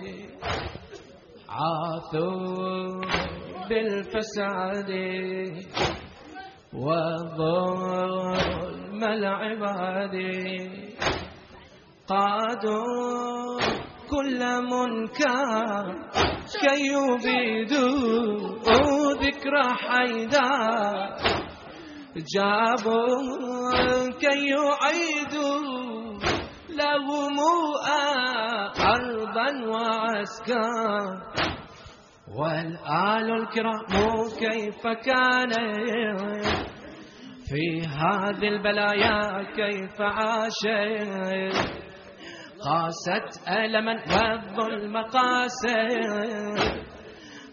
عاثوا بالفساد وظلم العباد قادوا كل منكر كي يبيدوا ذكر حيدر جابوا كي يعيدوا لهم أرضا وعسكر والآل الكرام كيف كان في هذه البلايا كيف عاشت قاست ألما والظلم قاست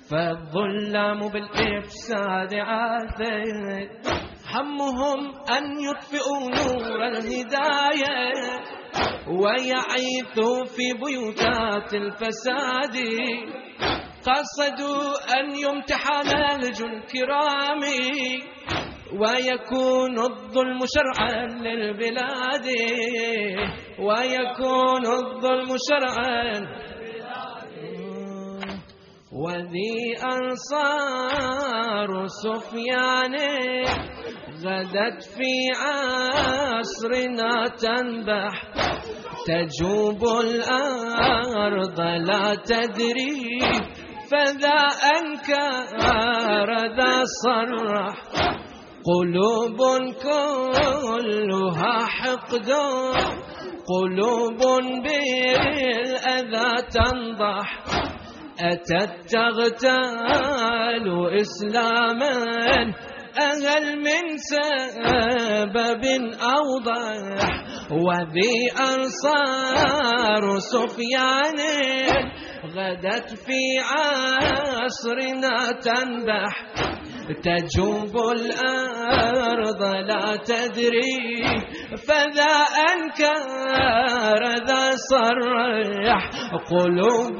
فالظلام بالإفساد عاثر، همهم أن يطفئوا نور الهداية ويعيثوا في بيوتات الفساد. قصدوا أن يمتحن نهج الكرام ويكون الظلم شرعا للبلاد، ويكون الظلم شرعا. وذي أنصار سفيان غدت في عصرنا تنبح، تجوب الأرض لا تدري، فذا أنكر ذا صرح. قلوب كلها حقد، قلوب بالأذى تنضح، أتت تغتال إسلاما أهل من سبب أوضح. وذي أنصار سفيان غدت في عصرنا تنبح، تجوب الأرض لا تدري، فذا أنكر ذا صرح. قلوب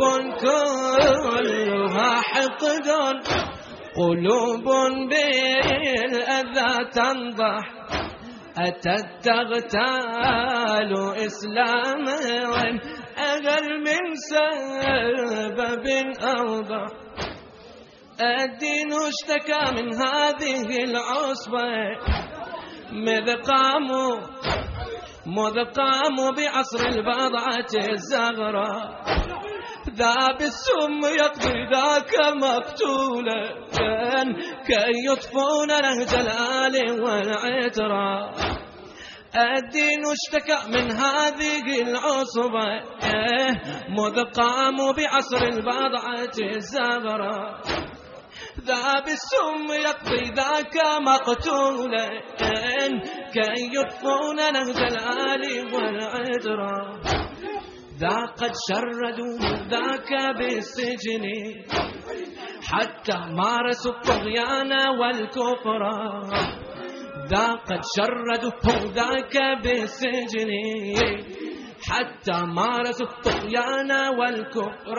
كلها حقد، قلوب بالأذى تنضح، أتت تغتال إسلاما أقل من سبب أوضح. الدين اشتكى من هذه العصبة، مذ قاموا مذ قاموا بعصر البضعة الزغراء. ذا بالسم يقضي ذاك مقتولا، كي يطفون نهج الآل والعترة. الدين اشتكى من هذه العصبة، مذ قاموا بعصر البضعة الزغراء. ذا بالسم يقضي ذاك مقتولا، كي يطفون نهج الآل والعترة. ذا قد شردوا ذاك بالسجن، حتى مارسوا الطغيان والكفر. ذا قد شردوا ذاك بالسجن، حتى مارسوا الطغيان والكفر.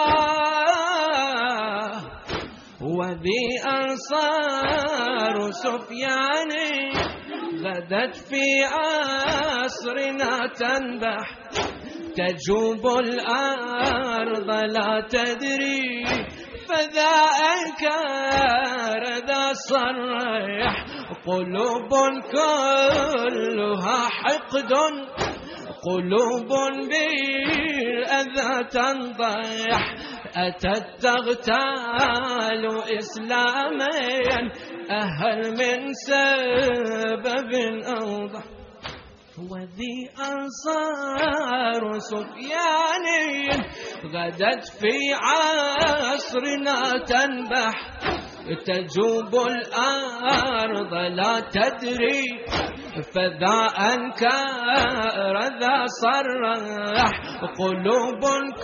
وذي أنصار سفيان غدت في عصرنا تنبح، تجوب الأرض لا تدري، فذا أنكر ذا صرح. قلوب كلها حقد، قلوب بالأذى تنضح، أتت تغتال إسلاما أهل من سبب أوضح. وذي أنصار سفيان غدت في عصرنا تنبح، تجوب الأرض لا تدري، فذا أنكر ذا صرح. قلوب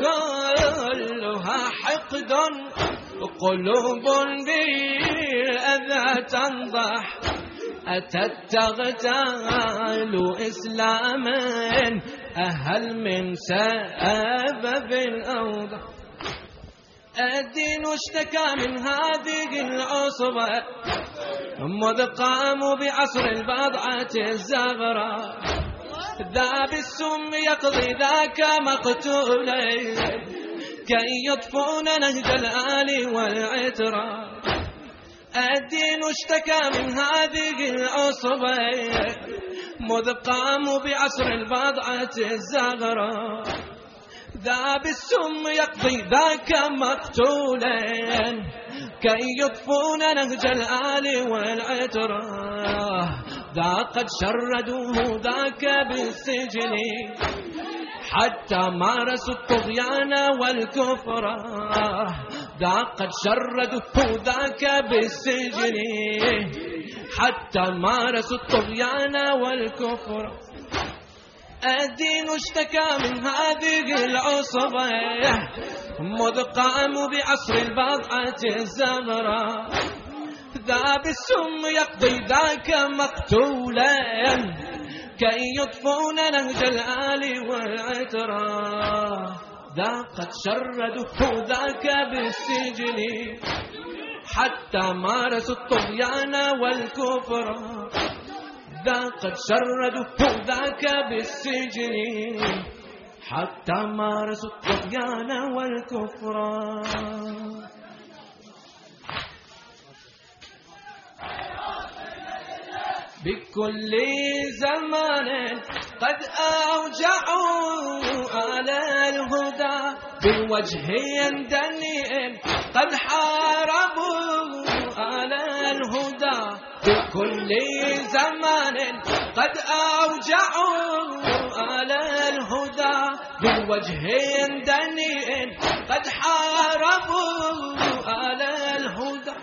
كلها حقد، قلوب بالأذى تنضح، أتت تغتال إسلاما أهل من سبب أوضح. الدين اشتكى من هذه العصبة، مذ قاموا بعصر البضعة الزغراء. ذا بالسم يقضي ذاك مقتولا، كي يطفون نهج الآل والعترة. الدين اشتكى من هذه العصبة، مذ قاموا بعصر البضعة الزغراء. ذا بالسم يقضي ذاك مقتولا، كي يطفون نهج الآل والعترة. ذا قد شردوه ذاك بالسجن، حتى مارسوا الطغيان والكفر. ذا قد شردوه ذاك بالسجن، حتى مارسوا الطغيان والكفر. الدين اشتكى من هذه العصبة مذ قاموا بعصر البضعة الزمرة، ذا بالسم يقضي ذاك مقتولا كي يطفون نهج الآل والعترة، ذا قد شردوا ذاك بالسجن حتى مارسوا الطغيان والكفر، ذا قد شردوا ذاك بالسجن حتى مارسوا الطغيان والكفر. بكل زمان قد أوجعوا على الهدى بالوجه دنيء، قد حاربوا على الهدى بكل زمان قد أوجعوا على الهدى بالوجه دنيء، قد حاربوا على الهدى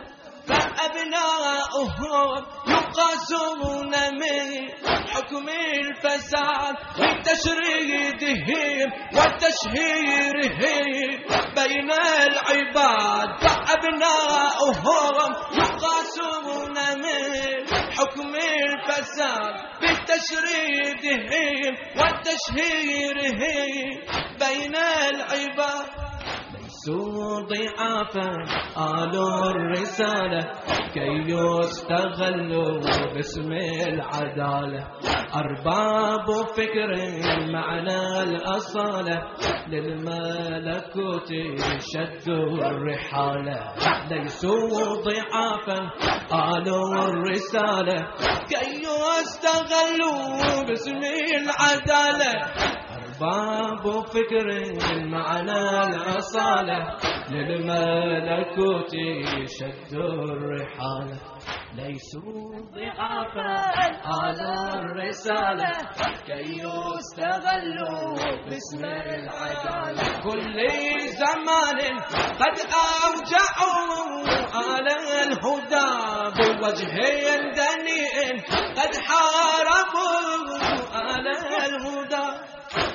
فأبناؤهم يقاسون من حكم الفساد بتشريدهم وتشهيرهم بين العباد، فأبناؤهم يقاسون من حكم الفساد بتشريدهم وتشهيرهم بين العباد. ليسوا ضعافا آلوا الرسالة كي يستغلوا باسم العدالة، أرباب فكر معنى الأصالة للملكوت شدوا الرحالة. ليسوا ضعافا آلوا الرسالة كي يستغلوا باسم العدالة، باب فكر المعنى الأصالة للملكوت شدوا الرحالة. ليسوا ضعافا على الرسالة كي يستغلوا باسم العدالة. كل زمان قد أوجعوا على الهدى بوجه دنيء، قد حاربوا على الهدى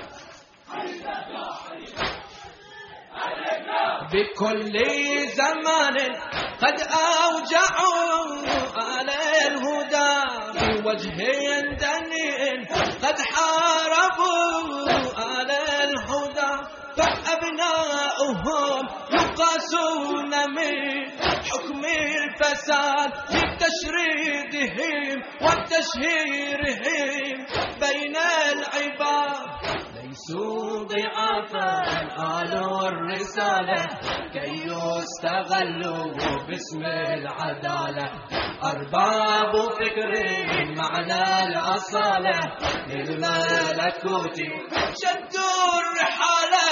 بكل زمان قد أوجعوا على الهدى بوجه دنيء، قد حاربوا على الهدى فأبناؤهم يقاسون من حكم الفساد بتشريدهم وتشهيرهم بين العباد. ليسوا ضعافا آلوا الرسالة كي يستغلوا باسم العدالة، أرباب فكر معنى الأصالة للملكوت شدوا الرحالة.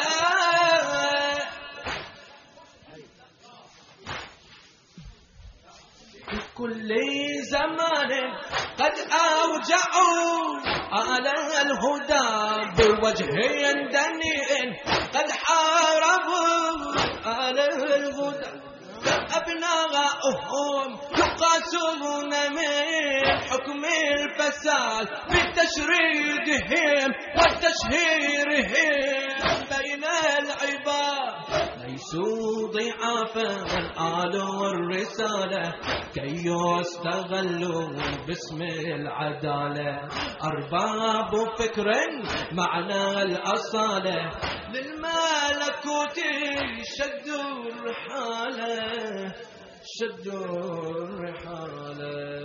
كل زمان قد أوجعوا على الهدى بوجه دنيء، قد حاربوا على الهدى فأبناؤهم يقاسون من حكم الفساد بتشريدهم وتشهيرهم بين العباد. ليسوا ضعافا آلوا الرسالة كي يستغلوا باسم العدالة، أرباب فكر معنى الأصالة للملكوت شدوا الرحالة شدوا الرحالة.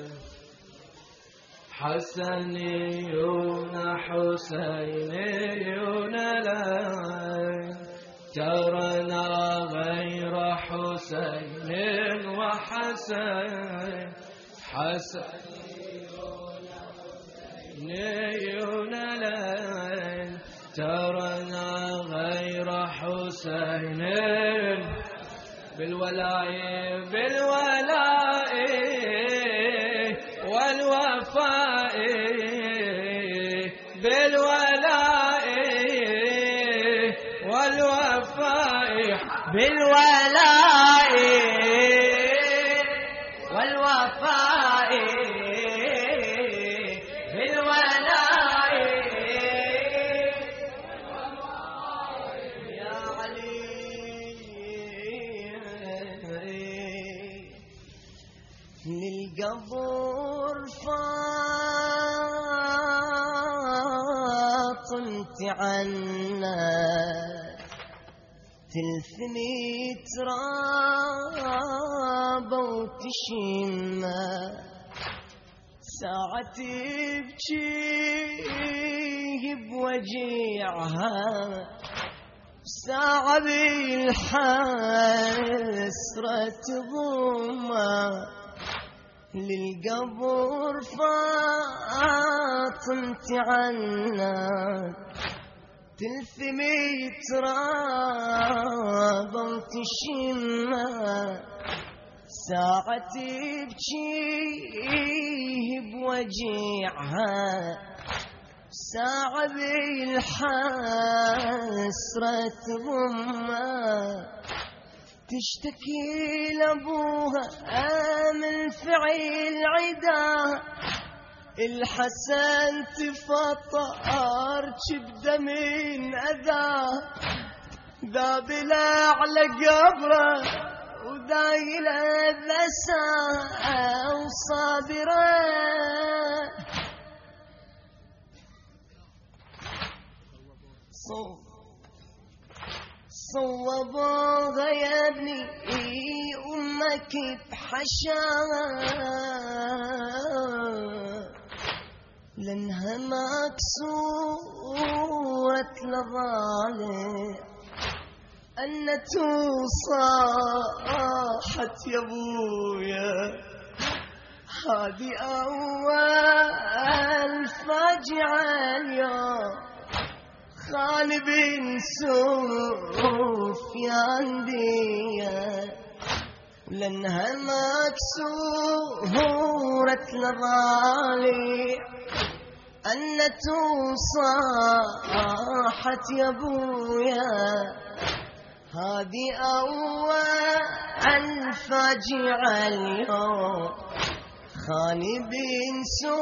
حسنيون حسينيون لا ترنا غير حسين وحسين، حسنيون حسينيون لا ترنا غير حسين، بالولاء بالولاء والوفاء بالولاء والوفاء بالولاء والوفاء بالولاء للقبر فاطمت عنا تلثني تراب وتشمه ساعة تبكي بوجيعها ساعة بالحسرة تضمه للقبر فاطمت عنا تلثمي تراب وتشمه ساعة تبكيه بوجيعها ساعة بالحسرة تضمه تشتكي لابوها من فعل عداها الحسن تفطر جبده من أذاه ذابلة على قبره ودايلة بأساه وصابرة صوبوها يا ابني أمك بحشاها لأنها مكسورة لظالم أن توصاحت يا ابويا هذه أول فاجعة اليوم خان بن سفيان ديا لأنها مكسورة لظالم أن توصاحت يا ابويا هذه أول فاجعة اليوم خاني بن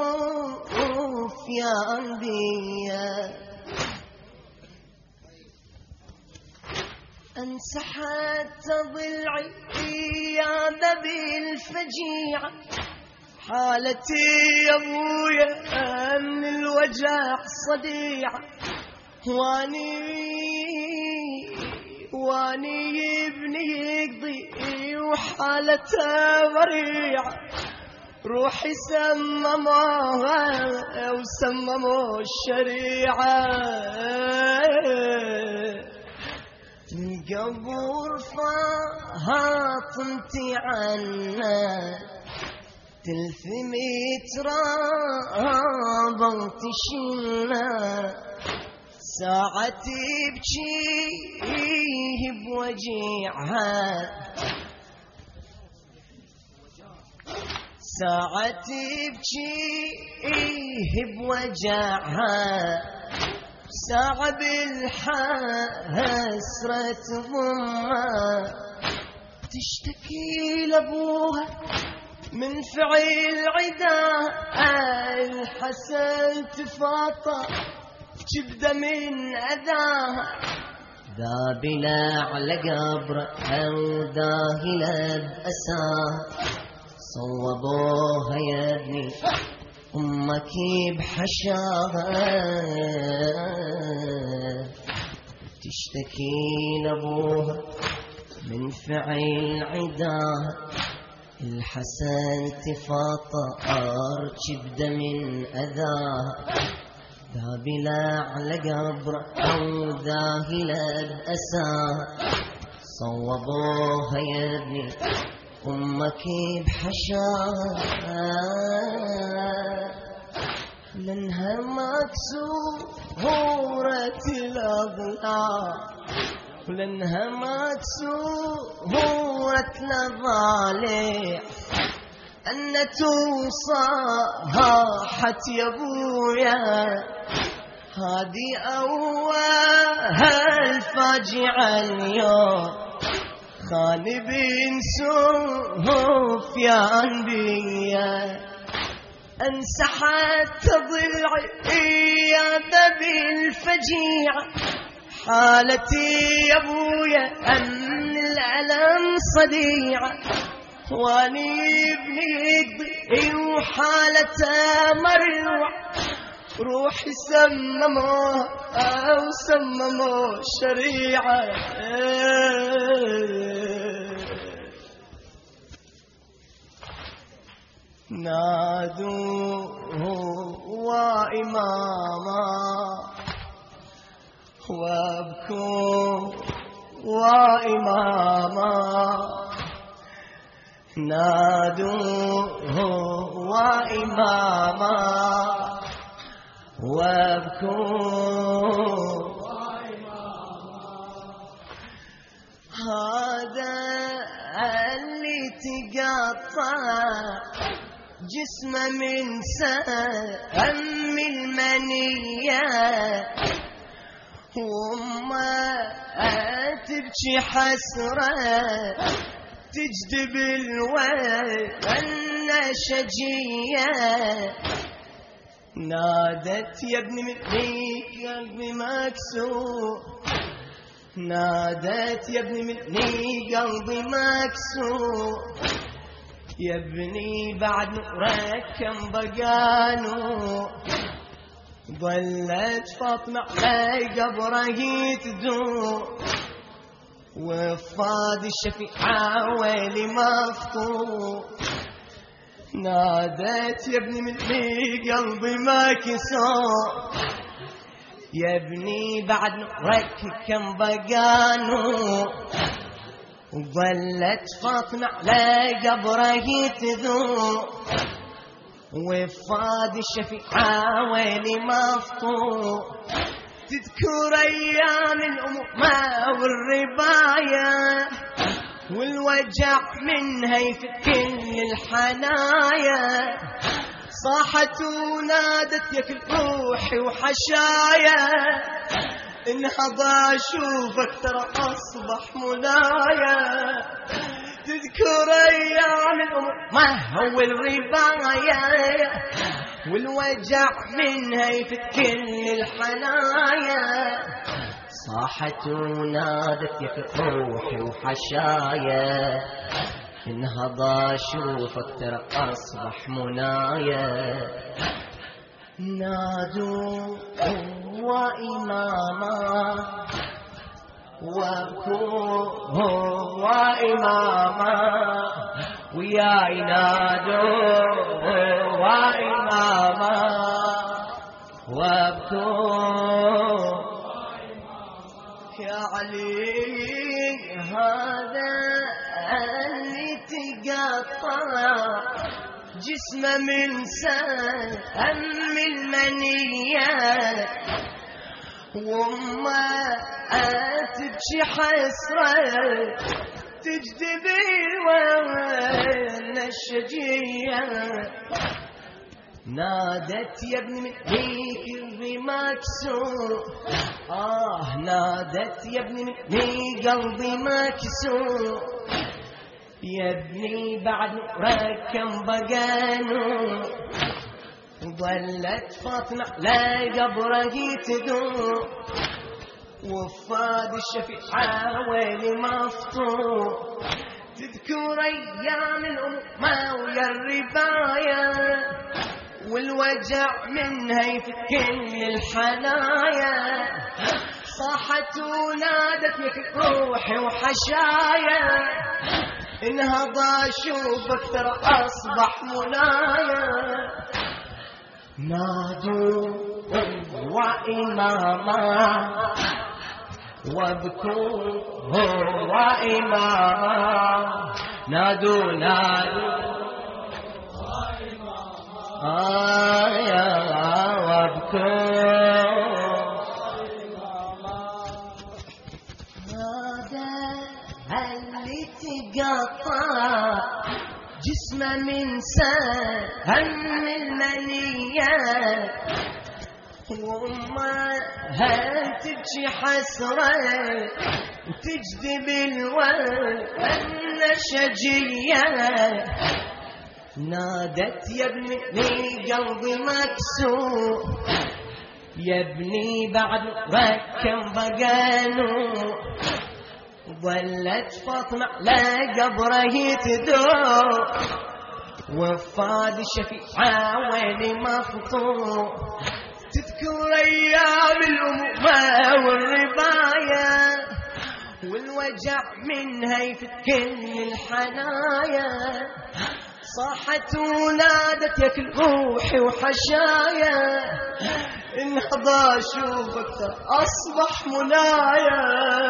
سفيان ديا انسحت ضلعي يا ذبي الفجيعة حالتي يا ابويا من الوجع صديعة واني واني ابني يقضي وحالته وريعة روحي سمموها وسمموا الشريعة القبر فاطمتي عنا تلثمي تراب وتشمه ساعة تبكيه بوجيعها ساعة تبكيه بوجعها ساعة بالحسرة تضمه تشتكي لابوها من فعل عداها الحسن تفاطر جبده من أذاها ذابلة على قبرها وذاهلة بأساها صوبوها يا ابني أمك بحشاها تشتكي لابوها من فعل عداها الحسن تفاطر جبده من أذاها ذابلة على قبره أو ذاهلة بأساها صوبوها يا ابني أمك بحشاها لأنها مكسورة الأضلاع ولأنها مكسورة الضالع أن توصاحت يا ابويا هذه أول فاجعة اليوم خان بن سفيان بيا انسحت ضلعي يا ذبي الفجيعة حالتي يا ابويا أن الألم صديعة واني ابني وحالته مروع روحي سمموه أو سمموه شريعة نادوه وإماما وابكوا وإماما نادوه وإماما وابكوا هذا اللي تقطع جسمه من سم المنية وما تبكي حسرة تجذب الوين شجية نادت يا ابني مني قلبي مكسور نادت يا ابني مني قلبي مكسور يا ابني بعد نورك كم بقى نور ظلت فاطمة علي قبره تدور وفاد الشفيعة ويلي مفطور نادت يا ابني مني قلبي ما كسور يا ابني بعد نورك كم بقى نور وظلت فاطمة على قبره تذور وفاد الشفيعة ويلي مفطور تذكر أيام الأمومة والرباية والوجع منها يفك كل الحنايا صاحت ونادت يا كل روحي وحشايا انهض اشوفك ترى اصبح منايا تذكر ايام الامومة والرباية والوجع منها يفك كل الحنايا صاحت ونادت يا كل روحي وحشايا انهض اشوفك ترى اصبح منايا نادوا وإماما وابكوا وإماما ويا نادوا وإماما وابكوا يا علي هذا اللي تقطع جسمه من سم المنية وما تبكي حسرة تجذب الوين الشجية نادت يا ابني مني قلبي مكسور آه نادت يا ابني مني قلبي مكسور يا ابني بعد نورك كم بقى نور ظلت فاطمة على قبره تدور وفاد الشفيعة ويلي مفطور تذكر أيام الأمومة ويا الرباية والوجع منها يفك كل الحنايا صاحت ونادت يا روحي وحشايا انهض اشوفك ترى اصبح منايا نادوا وإماما وابكوا وإماما نادوا نادوا آه يا وابكوا اللي تقطع جسمه من سهم المنية وما تبكي حسرة تجذب الوين شجية نادت يا ابني قلبي مكسور يا ابني بعد كم بقى نور ظلت فاطمة لا قبره تدور وفاد الشفيعة ويلي مفطور تذكر أيام الأمومة والرباية والوجع منها يفكن الحنايا صاحت ونادت يا كل روحي وحشايا انهضى شوفك أصبح منايا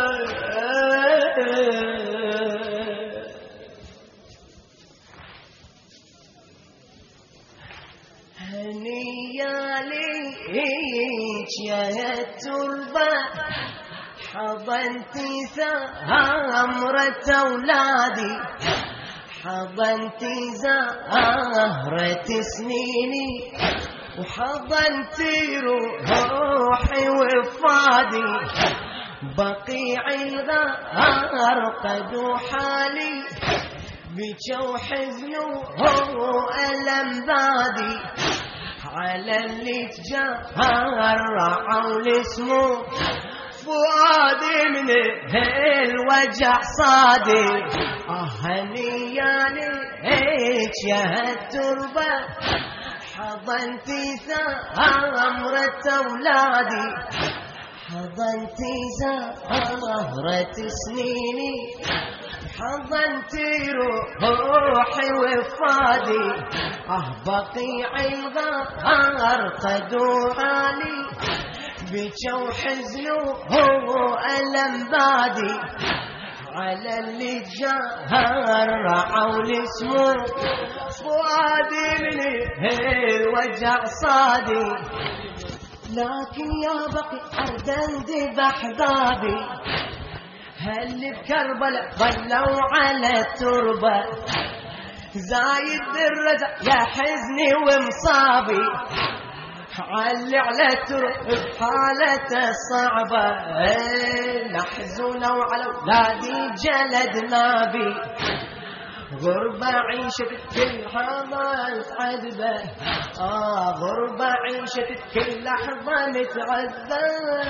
هنيا ليك يا التربة حضنتي ثمرة أولادي حضنتي زهرة سنيني وحضنتي روحي وفادي بقيع الغرقد وحالي بجو حزن وألم بادي على اللي تجرع والاسمه فؤادي من الوجع صادي هنيا ليك يا التربة حضنتي ثمرة أولادي حضنتي زهرة سنيني حضنتي روحي وفادي اه بقيع الغرقد وعالي بجو حزن وألم بادي على اللي جرع والاسمه فؤادي من الوجع صادي لكن يا بقي أردا ذبح بابي هل بكربلاء ظلوا على التربة زايد الرجع يا حزني ومصابي علي على الترب بحالته صعبة نحزن وعلى أولادي جلد نابي غربة عيشة كل لحظة متعذبة آه غربة عيشة كل لحظة متعذبة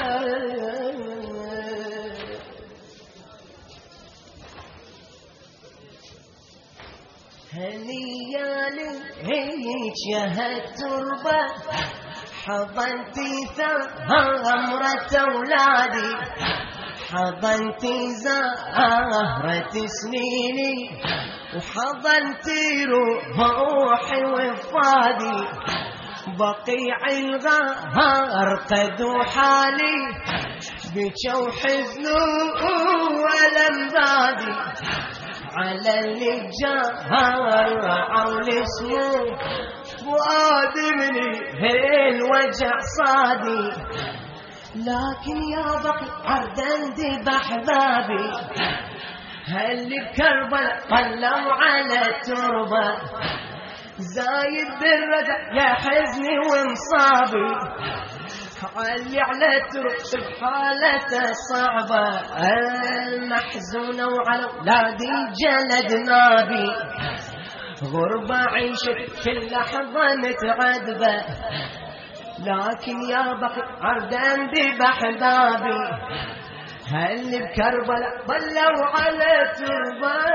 هنيا ليك يا التربة حضنتي ثمرة أولادي حضنتي زهرة سنيني وحضنتي روحي وفادي بقيع الغرقد وحالي بجو حزن وألم بادي على اللي جرع والاسمه فؤادي من الوجع صادي لكن يا بقي عردا ذبح بابي هل بكربلاء طلوا على التربة زايد بالرجع يا حزني ومصابي علي على الترب بحالته صعبة المحزونة وعلى أولادي جلد نابي غربة عيشة كل لحظة متعذبة لكن يا بقي عردا ذبح بابي هل بكربلاء ظلوا على التربة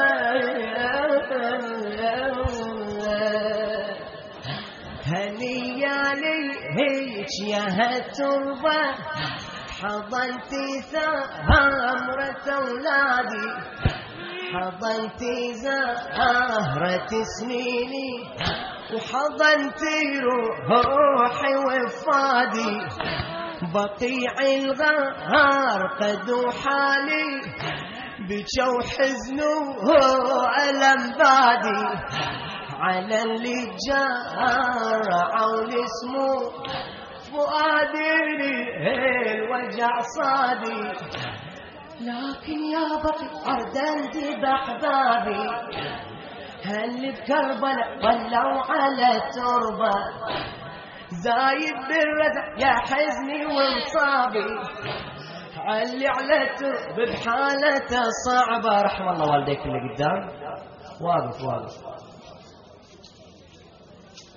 هنيا ليك يا التربة حضنتي ثمرة أولادي حضنتي زهرة سنيني وحضنتي روحي وفادي بقيع الغرقد وحالي بجو حزن وألم بادي على اللي جرع والاسمه فؤادي الوجع صادي لكن يا بقي أردا ذبح بابي هل بكربلاء ظلوا على التربة زايد بالردع يا حزني ومصابي علي على الترب بحالته صعبة رحم الله والديك اللي قدام واقف واقف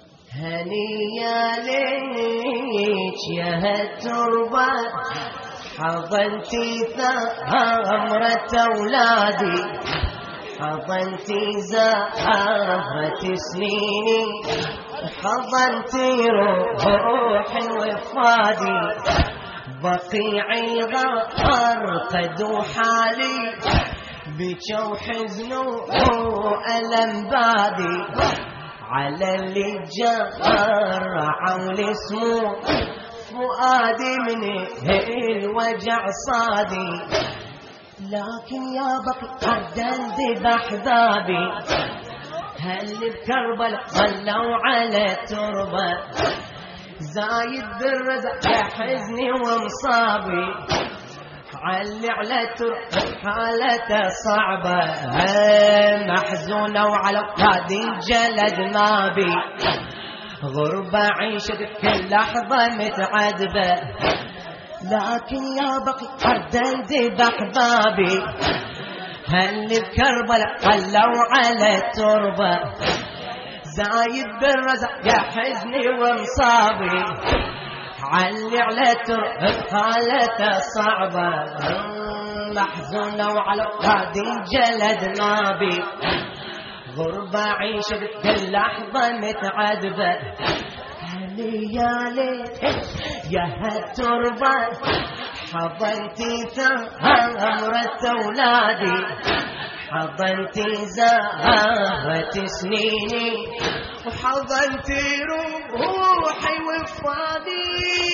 هنيا ليك يا التربة حضنتي ثمرة أولادي، حضنتي زهرة سنيني، حضنتي روحي وفادي، بقيعي غرقد حالي، بكى وحزن وألم بادي، على اللي جرعوا الاسمو فؤادي من الوجع صادي. لكن يا بقي أردن ذبح بابي، هل بكربلاء ظلوا على تربة، زايد بالرزق يا حزني ومصابي، علي على تربة حالته صعبة، محزونة وعلى أولادي جلد ما بي، غربة عيشت كل لحظة متعذبة. لكن يا بقي أردن ذبح بابي، هل بكربلاء خلوا على التربة، زايد بالرزق يا حزني ومصابي، علي على تربة حالته صعبة، محزونة وعلى أولادي جلد نابي، غربة عيشة كل لحظة متعذبة. هلي يا ليل يا هالتربة، حضنتي ثمرة أولادي، حضنتي زهرة سنيني، وحضنتي روحي وفادي،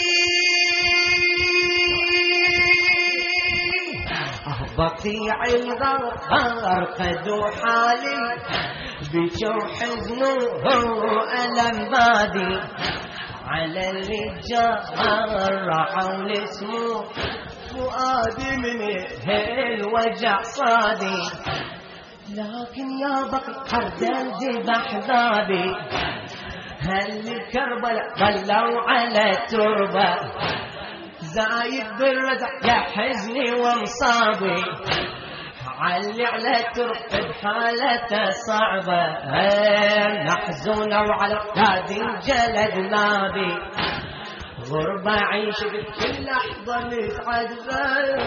بقيعي الغرقد حالي، بكى وحزن وألم بادي، على اللي جرعوا الاسمو فؤادي من الوجع صادي. لكن يا بقي أردن ذبح بابي، هل بكربلاء ظلوا على التربة، زايد بالرزق يا حزني ومصابي، علي على تربة حالته صعبة، محزونة وعلى أولادي جلد نابي، غربة عيش بكل لحظة متعذبة.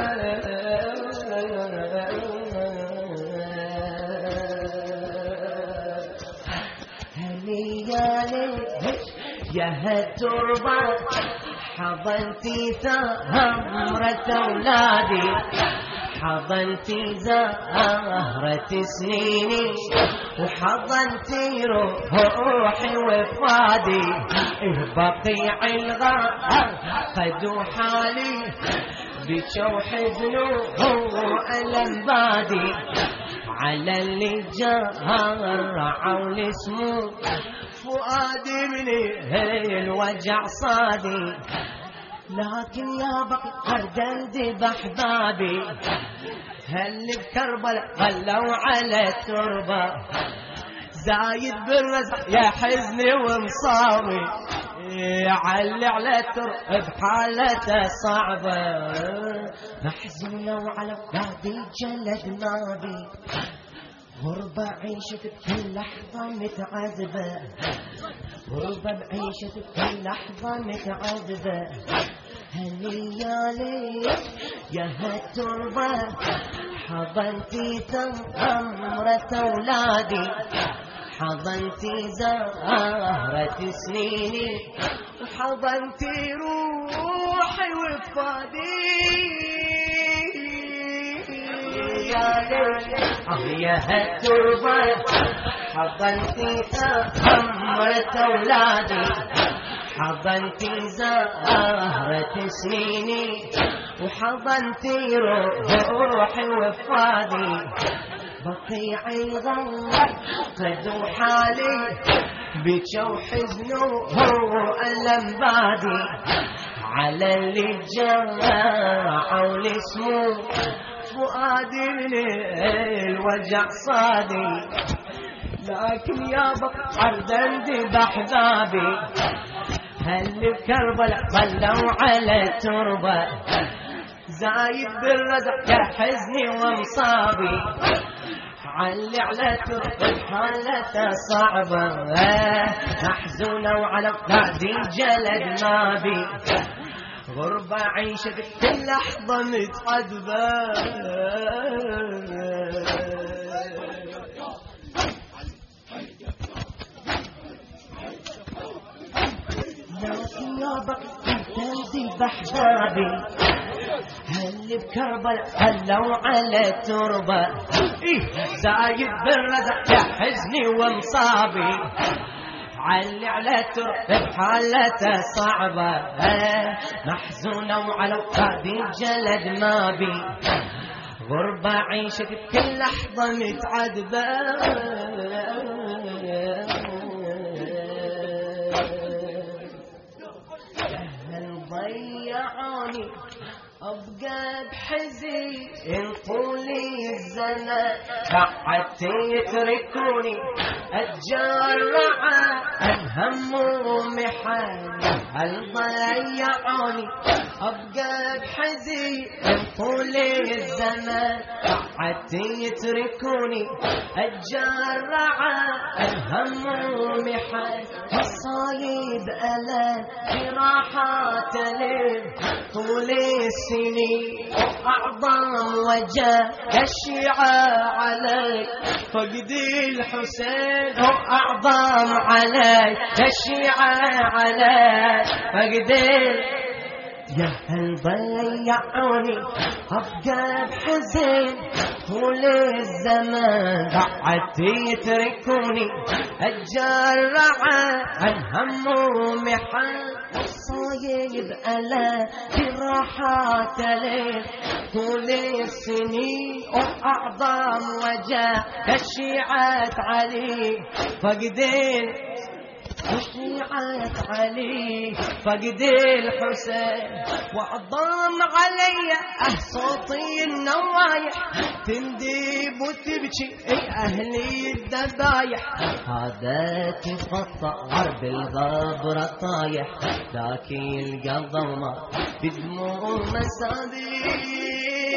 هلي يا ليل يا هالتربة، حضنتي ثمرة أولادي، حضنتي زهرة سنيني، وحضنتي روحي وفادي، بقيعي الغرقد حالي، بكى وحزن وألم بادي، على اللي جرعوا الاسمو فؤادي من الوجع صادي. لكن يا بقي أردن ذبح بابي، هل بكربلاء ظلوا على التربة، زايد بالرزق يا حزني ومصابي، علي على تربة بحالته صعبة، محزونة وعلى أولادي جلد نابي، غربة عيشت كل لحظة متعذبة، غربة بعيشت كل لحظة متعذبة. هلي يا ليل يا هالتربة، حضنتي ثمرة أولادي، حضنتي زهرة سنيني، وحضنتي روحي وفادي. يا ليل يا هالتربة، حضنتي ثمرة أولادي، حضنتي زهرة سنيني، وحضنتي روحي وفادي، بقيعي الغرقد حالي، بكى وحزن وألم بادي، على اللي جرعوا الاسمو فؤادي من الوجع صادي. لكن يا بقي أردن ذبح بابي، هل بكربلاء ظلوا على التربة، زايد بالرزق يا حزني ومصابي، علي على تربة حالته صعبة، محزونة وعلى أولادي جلد نابي، غربة عيشة كل لحظة متعذبة لكن يابا تنزل بحبابي هل بكربلاء هلوا على التربة زايد بالرزق يا حزني ومصابي علي على التربة بحالته صعبة محزونة وعلى وفادي الجلد ما بي غربة عيشة بكل لحظة متعذبة ضيعوني أبقى بحزين طولي الزمان بعد يتركوني أتجرع الهم ومحن هل ضيعوني أبقى بحزين طولي الزمان بعد يتركوني أتجرع الهم ومحن الصايب ألم جراحات ليل طول السنين أعظم وجه كالشيعة عليك فقد الحسين أعظم عليك كالشيعة عليك فقد يا هل ضيعوني أبقى بحزين طول الزمان بعد يتركوني أتجرع الهم ومحن الصايب ألا جراحات ليل طول السنين وأعظم وجه كالشيعة علي فقدين وشيعة علي فقد الحسين وعظام علي أه صوتي النوايح تندب وتبكي اي أهلي الذبايح هذا تفطى غرب الغابرة طايح ذاك يلقى ضوما بدموع مسابيح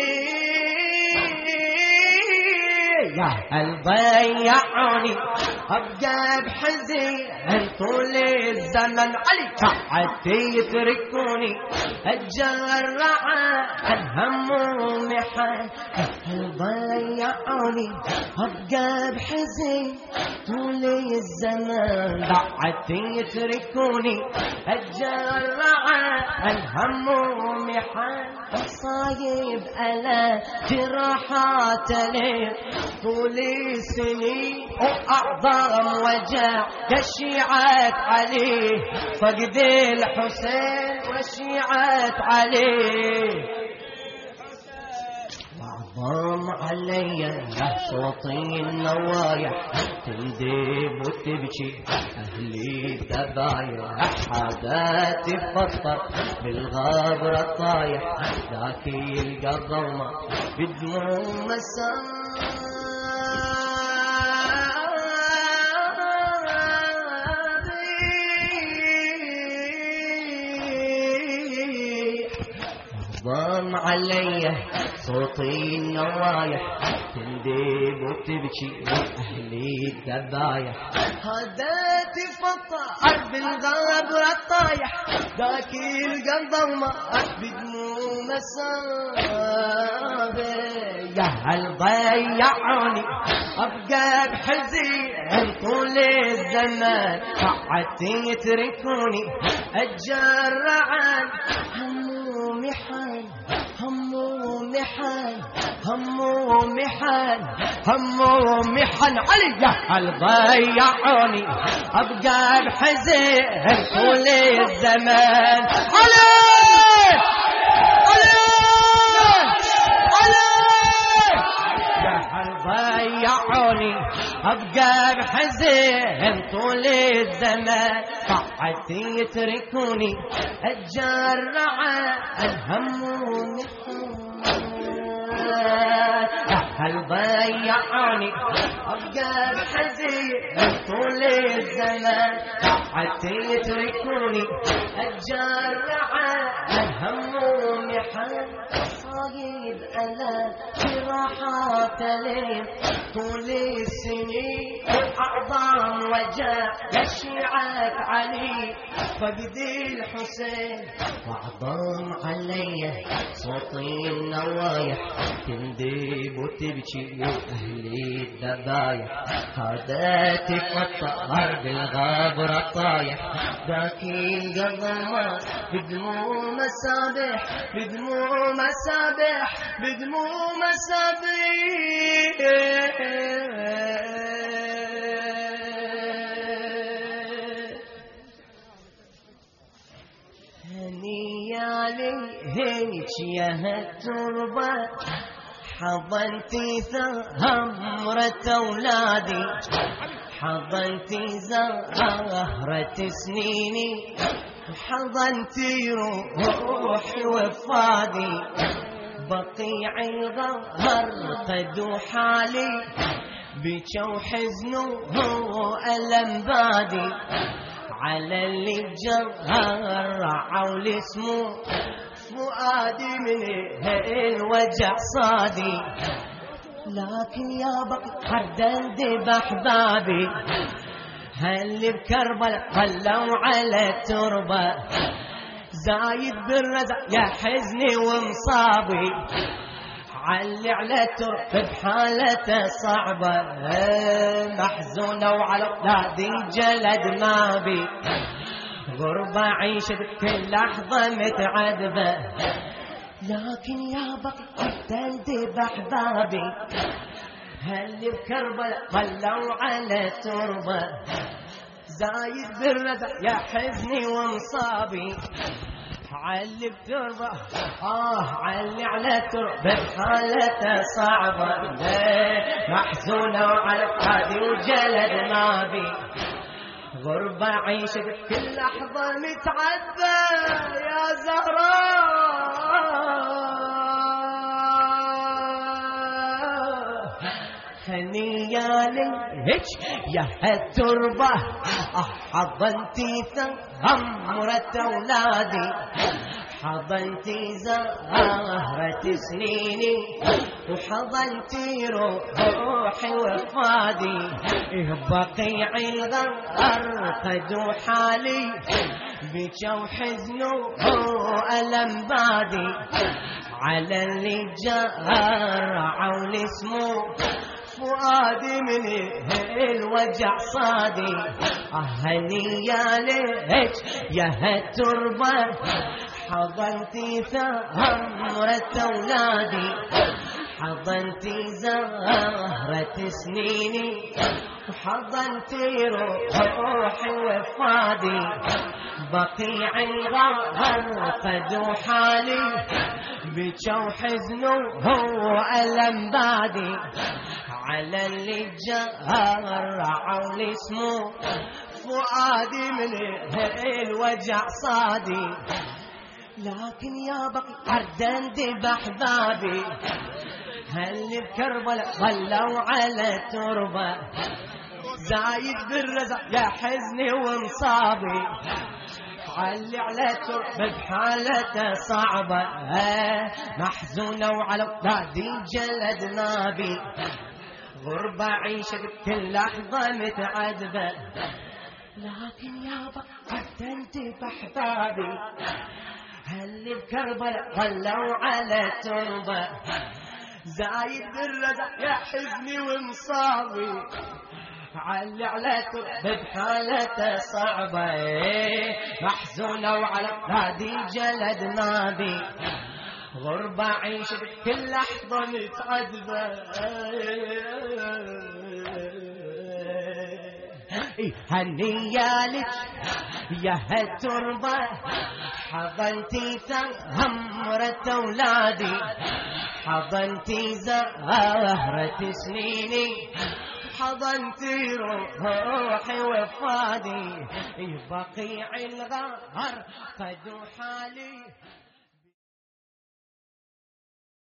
يا هل ضيعوني أبقى بحزين طول الزمن علي حتى يتركوني أتجرع الهم ومحن هل ضيعوني أبقى بحزين طول الزمن حتى يتركوني أتجرع الهم ومحن الصايب ألا جراحات ليل طول السنين وأعظم وجع كالشيعة عليه فقد الحسين والشيعة عليه وعظام علي صوتي النوايح تندب وتبكي أهلي الذبايح حدا تفطر بالغابرة طايح ذاك يلقى الظلمة بدموع مساء ضام علي صوتي النوايح تندب وتبكي أهلي الذبايح هذا تفطر بالغابرة الطايح ذاك يلقى الضلمة بدموع مسابة يا هل ضيعوني أبقى بحزين طول الزمان بعد يتركوني أتجرع محن هم محن هم محن هم محن علي هل ضيعوني أبقى بحزين طول الزمان علي علي علي هل ضيعوني أبقى بحزين طول الزمان بعد يتركوني أتجرع الهم ومحن هل ضيعوني أبقى بحزين طول الزمان حتى يتركوني أتجرع الهم ومحن صايب ألا جراحات ليل طول السنين أعظم الوجع يشيعك علي فقدي الحسين وعظم علي صوتي النوايح تندب وتبكي أهلي الذبايح هذا تفطر بالغابر طايح ذاك القلب بدموع مسابح بدموع مسابح بدموع مسابح هنيا ليك يا التربة حضنتي ثمرة أولادي حضنتي زهرة سنيني حضنتي روحي وفادي بقيع الغهر قدو حالي بيك وحزنه ألم بادي على اللي جرعوا الاسمه فؤادي من الوجع صادي لكن يا بقي حردن ذبح بابي هاللي بكربلاء خلوا على التربة زايد بالرزق يا حزني ومصابي علي على التربة بحالته صعبة محزونة وعلى اولادي جلد ما بي غربة عيشة بكل لحظة متعذبة لكن يا بقي تندب احبابي هاللي بكربلاء خلوا على التربة زايد بالرزق يا حزني ومصابي علي بتربة آه علي على التربة بحالته صعبة محزونة وعلى هذه وجلد ما بي غربة عيشة كل لحظة متعذبة يا زهراء هنيا ليك يا التربة حضنتي ثمرة أولادي حضنتي زهرة سنيني وحضنتي روحي وفادي بقيع الغر قدو حالي بيك وحزنه ألم بادي على اللي جرعوا الاسمه فؤادي من الوجع صادي هنيا ليك يا التربة حضنتي ثمرة أولادي حضنتي زهرة سنيني وحضنتي روحي وفادي بقيع الغهر قدو حالي بيك وحزنه ألم بادي على اللي جرعوا الاسمه فؤادي من الوجع صادي لكن يا بقي حردن ذبح بابي هاللي بكربلاء خلوا على التربة زايد بالرزق يا حزني ومصابي علي على التربة بحالته صعبة محزونة وعلى اولادي جلد نابي غربة عيشة بكل لحظة متعذبة لكن يا بقى تنتبه احبابي هاللي بكربلاء خلوا على التربة زايد بالرزق يا حزني ومصابي علي على التربة بحالته صعبة محزونة وعلى اولادي جلد نابي غربة عيش بكل لحظة متعذبة هنيا لك يا هالتربة حضنتي ثمرة أولادي حضنتي زهرة سنيني حضنتي روحي وفادي بقيع الغار قد حالي